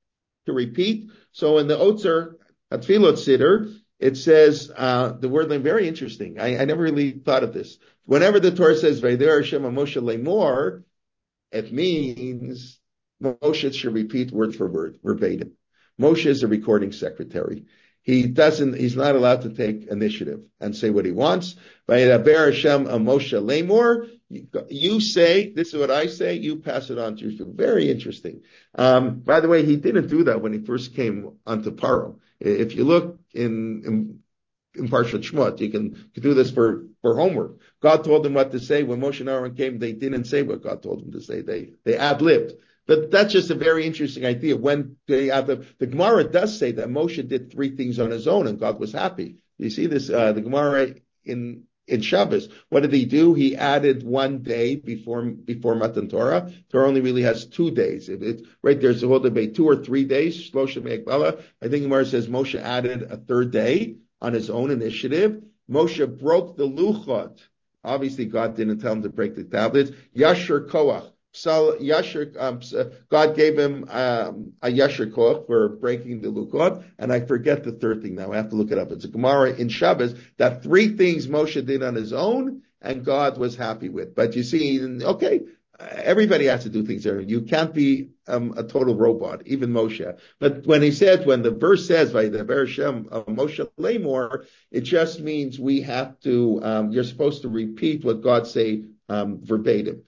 to repeat. So in the Otzer Atfilot Siddur, it says uh, the word lemor. Very interesting. I, I never really thought of this. Whenever the Torah says Vayder Hashem Moshe lemor, it means Moshe should repeat word for word, verbatim. Moshe is a recording secretary. He doesn't, he's not allowed to take initiative and say what he wants. Vayedaber Hashem Moshe lemor. You say, this is what I say, you pass it on to your student. Very interesting. Um, by the way, he didn't do that when he first came onto Paro. If you look in, in in Parshat Shmot, you can, you can do this for, for homework. God told them what to say. When Moshe and Aaron came, they didn't say what God told them to say. They, they ad-libbed. But that's just a very interesting idea. When they have the, the Gemara does say that Moshe did three things on his own and God was happy. You see this, uh, the Gemara in, in Shabbos. What did he do? He added one day before, before Matan Torah. Torah only really has two days. It, it, right there's a whole debate, two or three days. Shlosha me'ekbala. I think Gemara says Moshe added a third day on his own initiative. Moshe broke the luchot. Obviously, God didn't tell him to break the tablets. Yasher koach. So Yasher, um, God gave him um, a Yasher koach for breaking the luchot. And I forget the third thing now. I have to look it up. It's a Gemara in Shabbos that three things Moshe did on his own and God was happy with. But you see, okay, everybody has to do things there. You can't be um, a total robot, even Moshe. But when he said, when the verse says, by the Bereshim of Moshe Lemor, it just means we have to, um, you're supposed to repeat what God say um, verbatim.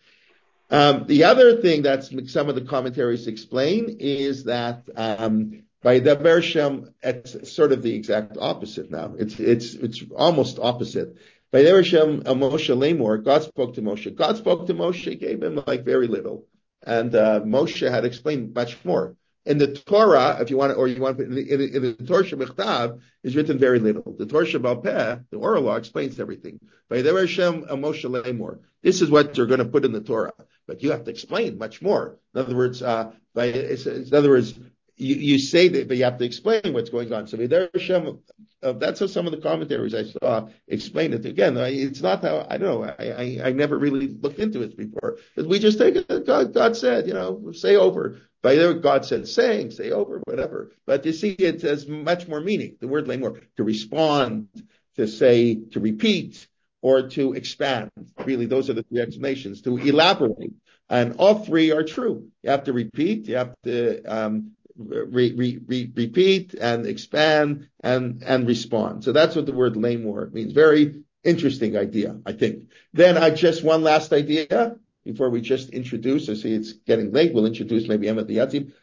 Um, the other thing that some of the commentaries explain is that um, by the Bereshim, it's sort of the exact opposite now. It's it's it's almost opposite. By the Bereshim, Moshe Lemor, God spoke to Moshe. God spoke to Moshe, gave him like very little, and uh, Moshe had explained much more. In the Torah, if you want to, or you want to, in the, in the, in the Torah Shemichtav is written very little. The Torah Shebaal Peh, the oral law, explains everything. By the Hashem, Moshe Lemor. This is what you're going to put in the Torah, but you have to explain much more. In other words, uh, by it's, it's, in other words, you, you say that, but you have to explain what's going on. So by Hashem, uh, that's how some of the commentaries I saw explain it. Again, it's not how I don't know. I, I I never really looked into it before. We just take it. God, God said, you know, say over. By there, God said saying, say over, whatever. But you see, it has much more meaning. The word lemor, to respond, to say, to repeat, or to expand. Really, those are the three explanations, to elaborate. And all three are true. You have to repeat, you have to um, re, re, re, repeat and expand and, and respond. So that's what the word lamor means. Very interesting idea, I think. Then I just one last idea before we just introduce. I see it's getting late. We'll introduce maybe Emet Yatzib.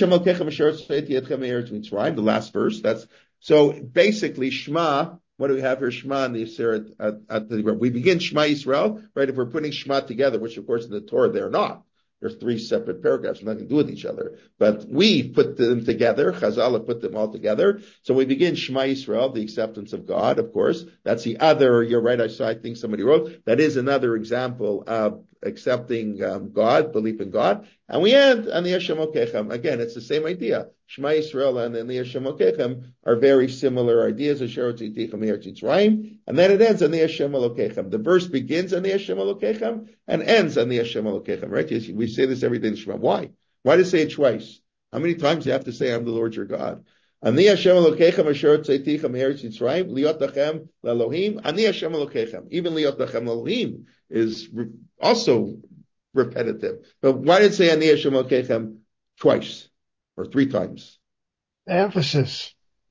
The last verse. That's so basically Shema. What do we have here? Shema and the Yisrael at, at the we begin Shema Yisrael, right? If we're putting Shema together, which of course in the Torah they're not. There's three separate paragraphs, nothing to do with each other. But we put them together. Chazal put them all together. So we begin Shema Yisrael, the acceptance of God, of course. That's the other, you're right, I saw, I think somebody wrote, that is another example of accepting um, God, belief in God. And we end on the Hashem Okechem. Again, it's the same idea. Shema Yisrael and then the Hashem Okechem are very similar ideas. And then it ends on the Hashem Okechem. The verse begins on the Hashem Okechem and ends on the Hashem Okechem, right? We say this every day in Shema. Why? Why do you say it twice? How many times do you have to say, I'm the Lord your God? Ani Hashem Elokechem asher tzeitichem me'eretz Yitzrayim liot lachem l'Elohim. Ani Hashem Elokechem. Even liot lachem l'Elohim is re- also repetitive. But why did it say Ani Hashem Elokechem twice or three times? Emphasis.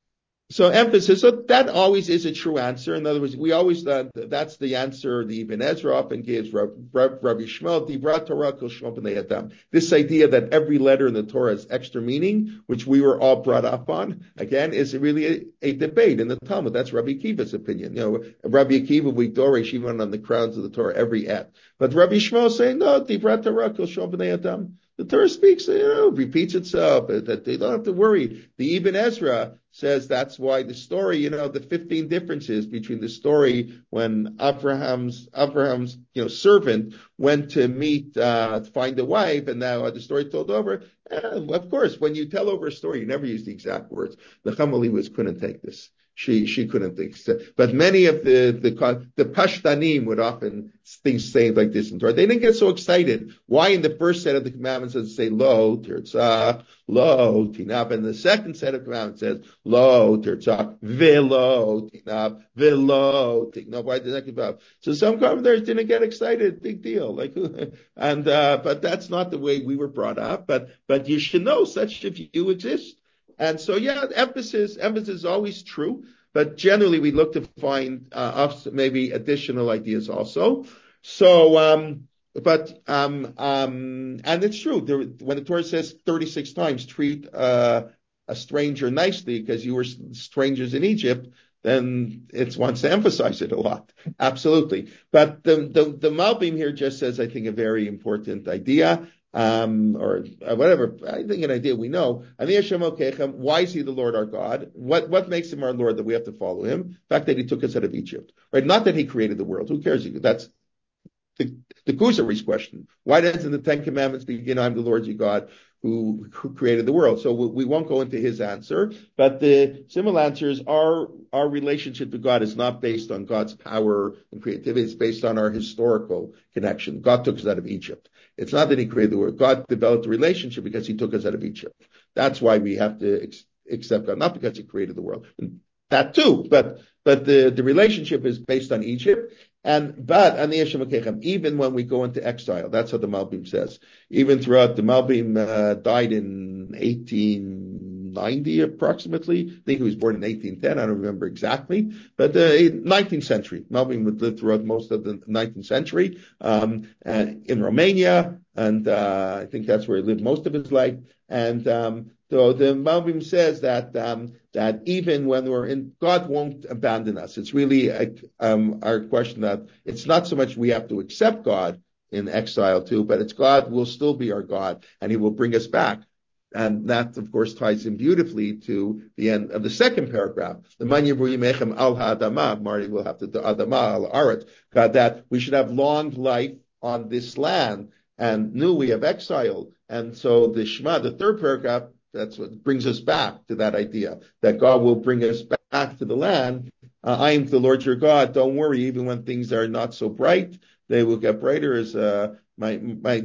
So emphasis, so that always is a true answer. In other words, we always, uh, that's the answer the Ibn Ezra often gives, Rabbi Shmuel, Dibra Torah Kol Shmo B'nei Adam. This idea that every letter in the Torah has extra meaning, which we were all brought up on, again, is really a, a debate in the Talmud. That's Rabbi Akiva's opinion. You know, Rabbi Akiva, we dore, she went on the crowns of the Torah every et. But Rabbi Shmuel saying, no, Dibra Torah Kol Shmo B'nei Adam. The Torah speaks, you know, repeats itself, that they don't have to worry. The Ibn Ezra says that's why the story, you know, the fifteen differences between the story when Abraham's, Abraham's, you know, servant went to meet, uh, to find a wife, and now uh, the story told over. Eh, of course, when you tell over a story, you never use the exact words. The Chamaliwas couldn't take this. She, she couldn't accept. But many of the, the, the Pashtanim would often things say like this in Torah. They didn't get so excited. Why in the first set of the commandments does it say, lo, tirtzah, lo, tinab, and the second set of commandments says, lo, tirtzah, velo, tinab, velo, tinab. Why did that give up? So some commentators didn't get excited. Big deal. Like, and, uh, but that's not the way we were brought up. But, but you should know such a view exists. And so, yeah, emphasis, emphasis is always true, but generally we look to find, uh, maybe additional ideas also. So, um, but, um, um, and it's true. There, when the Torah says thirty-six times, treat, uh, a stranger nicely because you were strangers in Egypt, then it wants to emphasize it a lot. Absolutely. But the, the, the Malbim here just says, I think, a very important idea. Um, or whatever, I think an idea we know. Ani Hashem Elokechem, why is he the Lord our God? What, what makes him our Lord that we have to follow him? The fact that he took us out of Egypt, right? Not that he created the world. Who cares? That's the, the Kuzari's question. Why doesn't the Ten Commandments begin, I'm the Lord your God who, who created the world? So we, we won't go into his answer, but the similar answer is our, our relationship to God is not based on God's power and creativity. It's based on our historical connection. God took us out of Egypt. It's not that he created the world. God developed a relationship because he took us out of Egypt. That's why we have to ex- accept God, not because he created the world. And that too, but, but the, the relationship is based on Egypt. And, but, Ani Hashem Elokechem, even when we go into exile, that's what the Malbim says. Even throughout, the Malbim, uh, died in eighteen ninety approximately. I think he was born in eighteen ten. I don't remember exactly, but, uh, nineteenth century. Malbim would live throughout most of the nineteenth century, um, uh, in Romania. And, uh, I think that's where he lived most of his life. And, um, so the Malbim says that, um, that even when we're in, God won't abandon us. It's really, a, um, our question that it's not so much we have to accept God in exile too, but it's God will still be our God and he will bring us back. And that, of course, ties in beautifully to the end of the second paragraph. The man yivru yimechem al ha'adama, Marty will have to do adama al aret, God, that we should have long life on this land. And new we have exile. And so the Shema, the third paragraph, that's what brings us back to that idea that God will bring us back to the land. Uh, I am the Lord your God. Don't worry, even when things are not so bright, they will get brighter. As uh, my my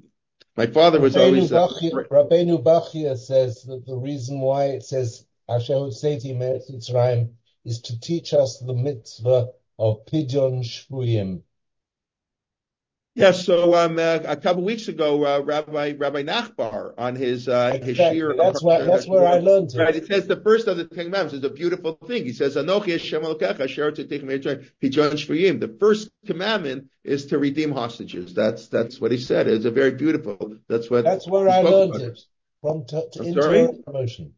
my father was Rabbeinu always. Uh, Bachia, Rabbeinu Bachia says that the reason why it says Asher Hoseti Meretz Mitzrayim is to teach us the mitzvah of Pidyon Shvuyim. Yeah, so um, uh, a couple of weeks ago, uh, Rabbi Rabbi Nachbar on his uh, his Exactly. shir, That's where that's where I learned it. right? It says the first of the Ten Commandments is a beautiful thing. He says, "Anochi Hashem Elokecha asher tzitich me'Mitzrayim pidyon shvuyim." The first commandment is to redeem hostages. That's that's what he said. It's a very beautiful. That's what. That's where I learned it from to, to I'm sorry. promotion.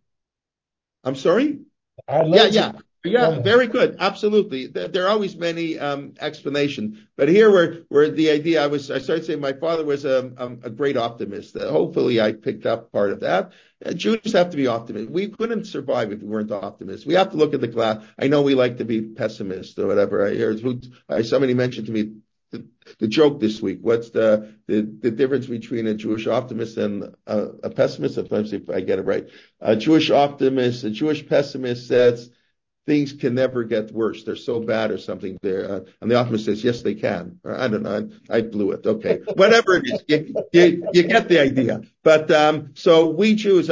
I'm sorry. I learned yeah, it. yeah. Yeah, very good. Absolutely. There are always many um, explanations, but here where where the idea I was I started saying my father was a a, a great optimist. Uh, hopefully, I picked up part of that. Uh, Jews have to be optimists. We couldn't survive if we weren't optimists. We have to look at the glass. I know we like to be pessimists or whatever. I heard who, somebody mentioned to me the, the joke this week. What's the, the the difference between a Jewish optimist and a, a pessimist? Sometimes if I get it right, a Jewish optimist, a Jewish pessimist says things can never get worse. They're so bad or something there. Uh, and the optimist says, yes, they can. Or, I don't know. I, I blew it. Okay. Whatever it is, you, you, you get the idea. But, um, so we Jews,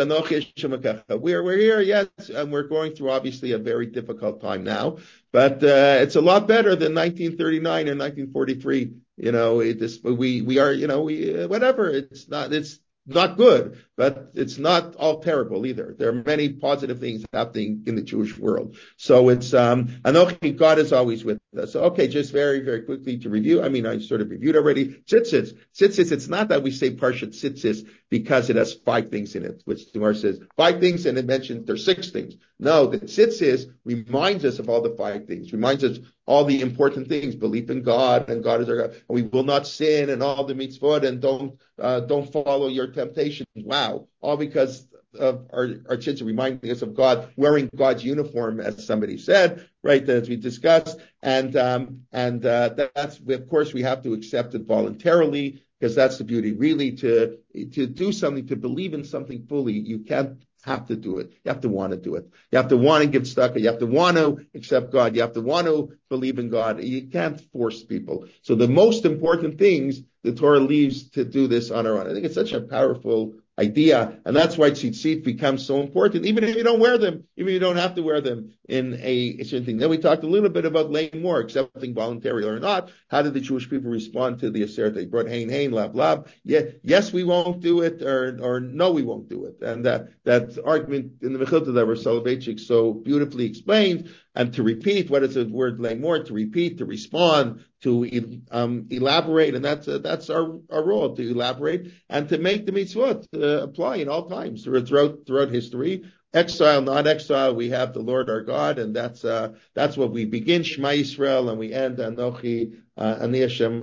we're, we're here, yes, and we're going through obviously a very difficult time now, but, uh, it's a lot better than nineteen thirty-nine or nineteen forty-three. You know, it is, we, we are, you know, we, uh, whatever. It's not, it's, not good, but it's not all terrible either. There are many positive things happening in the Jewish world. So it's, um, Anochi, God is always with us. So, okay, just very, very quickly to review. I mean, I sort of reviewed already. Tzitzis. Tzitzis, it's not that we say Parshat Tzitzis because it has five things in it, which Gemara says five things and it mentions there's six things. No, the Tzitzis reminds us of all the five things, reminds us all the important things, belief in God, and God is our God, and we will not sin, and all the mitzvot, and don't uh, don't follow your temptations. Wow, all because of our our kids reminding us of God, wearing God's uniform, as somebody said, right? As we discussed, and um, and uh, that's of course we have to accept it voluntarily because that's the beauty. Really, to to do something, to believe in something fully, you can't have to do it. You have to want to do it. You have to want to give stuff. You have to want to accept God. You have to want to believe in God. You can't force people. So the most important things the Torah leaves to do this on our own. I think it's such a powerful idea, and that's why tzitzit becomes so important, even if you don't wear them, even if you don't have to wear them in a certain thing. Then we talked a little bit about laying more, accepting voluntary or not. How did the Jewish people respond to the Aseret? They brought hein, hein, lab, lab. Yeah, yes, we won't do it, or or no, we won't do it. And that that argument in the Mechilta that Rav Soloveitchik so beautifully explained. And to repeat, what is the word lay more? To repeat, to respond, to um, elaborate, and that's uh, that's our, our role, to elaborate and to make the mitzvot uh, apply in all times throughout throughout history. Exile, not exile, we have the Lord our God, and that's uh, that's what we begin Shema Yisrael, and we end Anochi Ani Hashem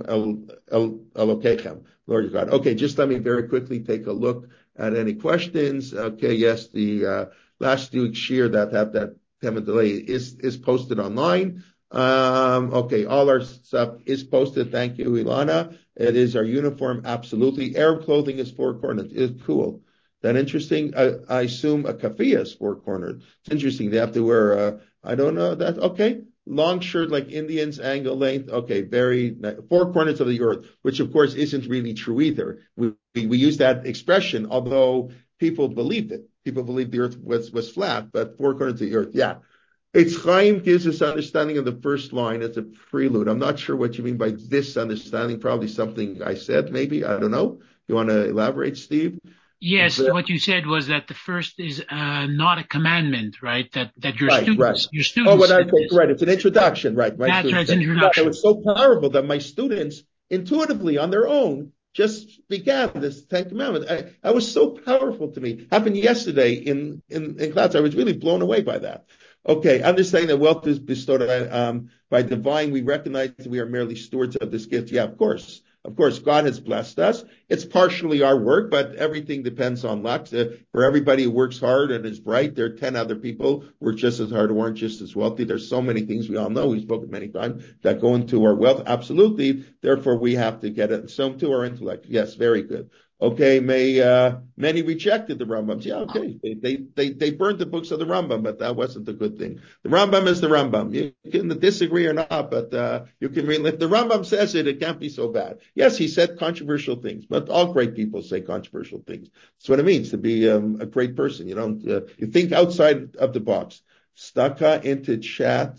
Elokechem, Lord God. Okay, just let me very quickly take a look at any questions. Okay, yes, the uh, last week's shir that have that delay is is posted online. Um, okay, all our stuff is posted. Thank you, Ilana. It is our uniform, absolutely. Arab clothing is four cornered. It's cool. That interesting? I, I assume a kafia is four cornered. It's interesting. They have to wear a, I don't know that. Okay, long shirt like Indians, angle length. Okay, very four corners of the earth, which of course isn't really true either. We we, we use that expression, although people believed it. People believed the earth was, was flat, but four corners of the earth, yeah. It's Chaim gives us understanding of the first line as a prelude. I'm not sure what you mean by this understanding, probably something I said, maybe, I don't know. You want to elaborate, Steve? Yes, but, what you said was that the first is uh, not a commandment, right? That that your right, students, right. your students. Oh, what I think, right? It's an introduction, right? My That's right, it's an introduction. It was so powerful that my students intuitively on their own just began this Ten Commandments. I, I was so powerful to me. Happened yesterday in, in, in class. I was really blown away by that. Okay, understanding that wealth is bestowed um, by divine, we recognize that we are merely stewards of this gift. Yeah, of course. Of course, God has blessed us. It's partially our work, but everything depends on luck. Uh, for everybody who works hard and is bright, there are ten other people who are just as hard or aren't just as wealthy. There's so many things we all know, we've spoken many times, that go into our wealth. Absolutely. Therefore, we have to get it. Some to our intellect. Yes, very good. Okay, may uh, many rejected the Rambams. Yeah, okay. They, they they they burned the books of the Rambam, but that wasn't a good thing. The Rambam is the Rambam. You can disagree or not, but uh, you can read. If the Rambam says it, it can't be so bad. Yes, he said controversial things, but all great people say controversial things. That's what it means to be um, a great person. You don't uh, you think outside of the box. Staka into chat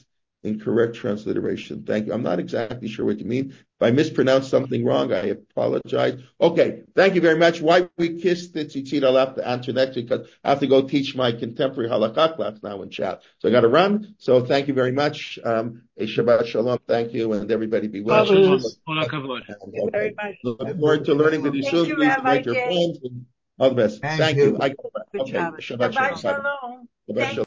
Incorrect transliteration. Thank you. I'm not exactly sure what you mean. If I mispronounced something wrong, I apologize. Okay, thank you very much. Why we kissed the tzitzit, I'll have to answer next week because I have to go teach my contemporary halakha class now in chat. So I got to run. So thank you very much. Um, a Shabbat Shalom. Thank you, and everybody be well. Okay. Look forward to learning the Yishuv. Please invite your friends. And all the best. Thank Thank you. you. I, Good okay. job. Shabbat Shabbat Shalom. shalom. Shabbat Shalom.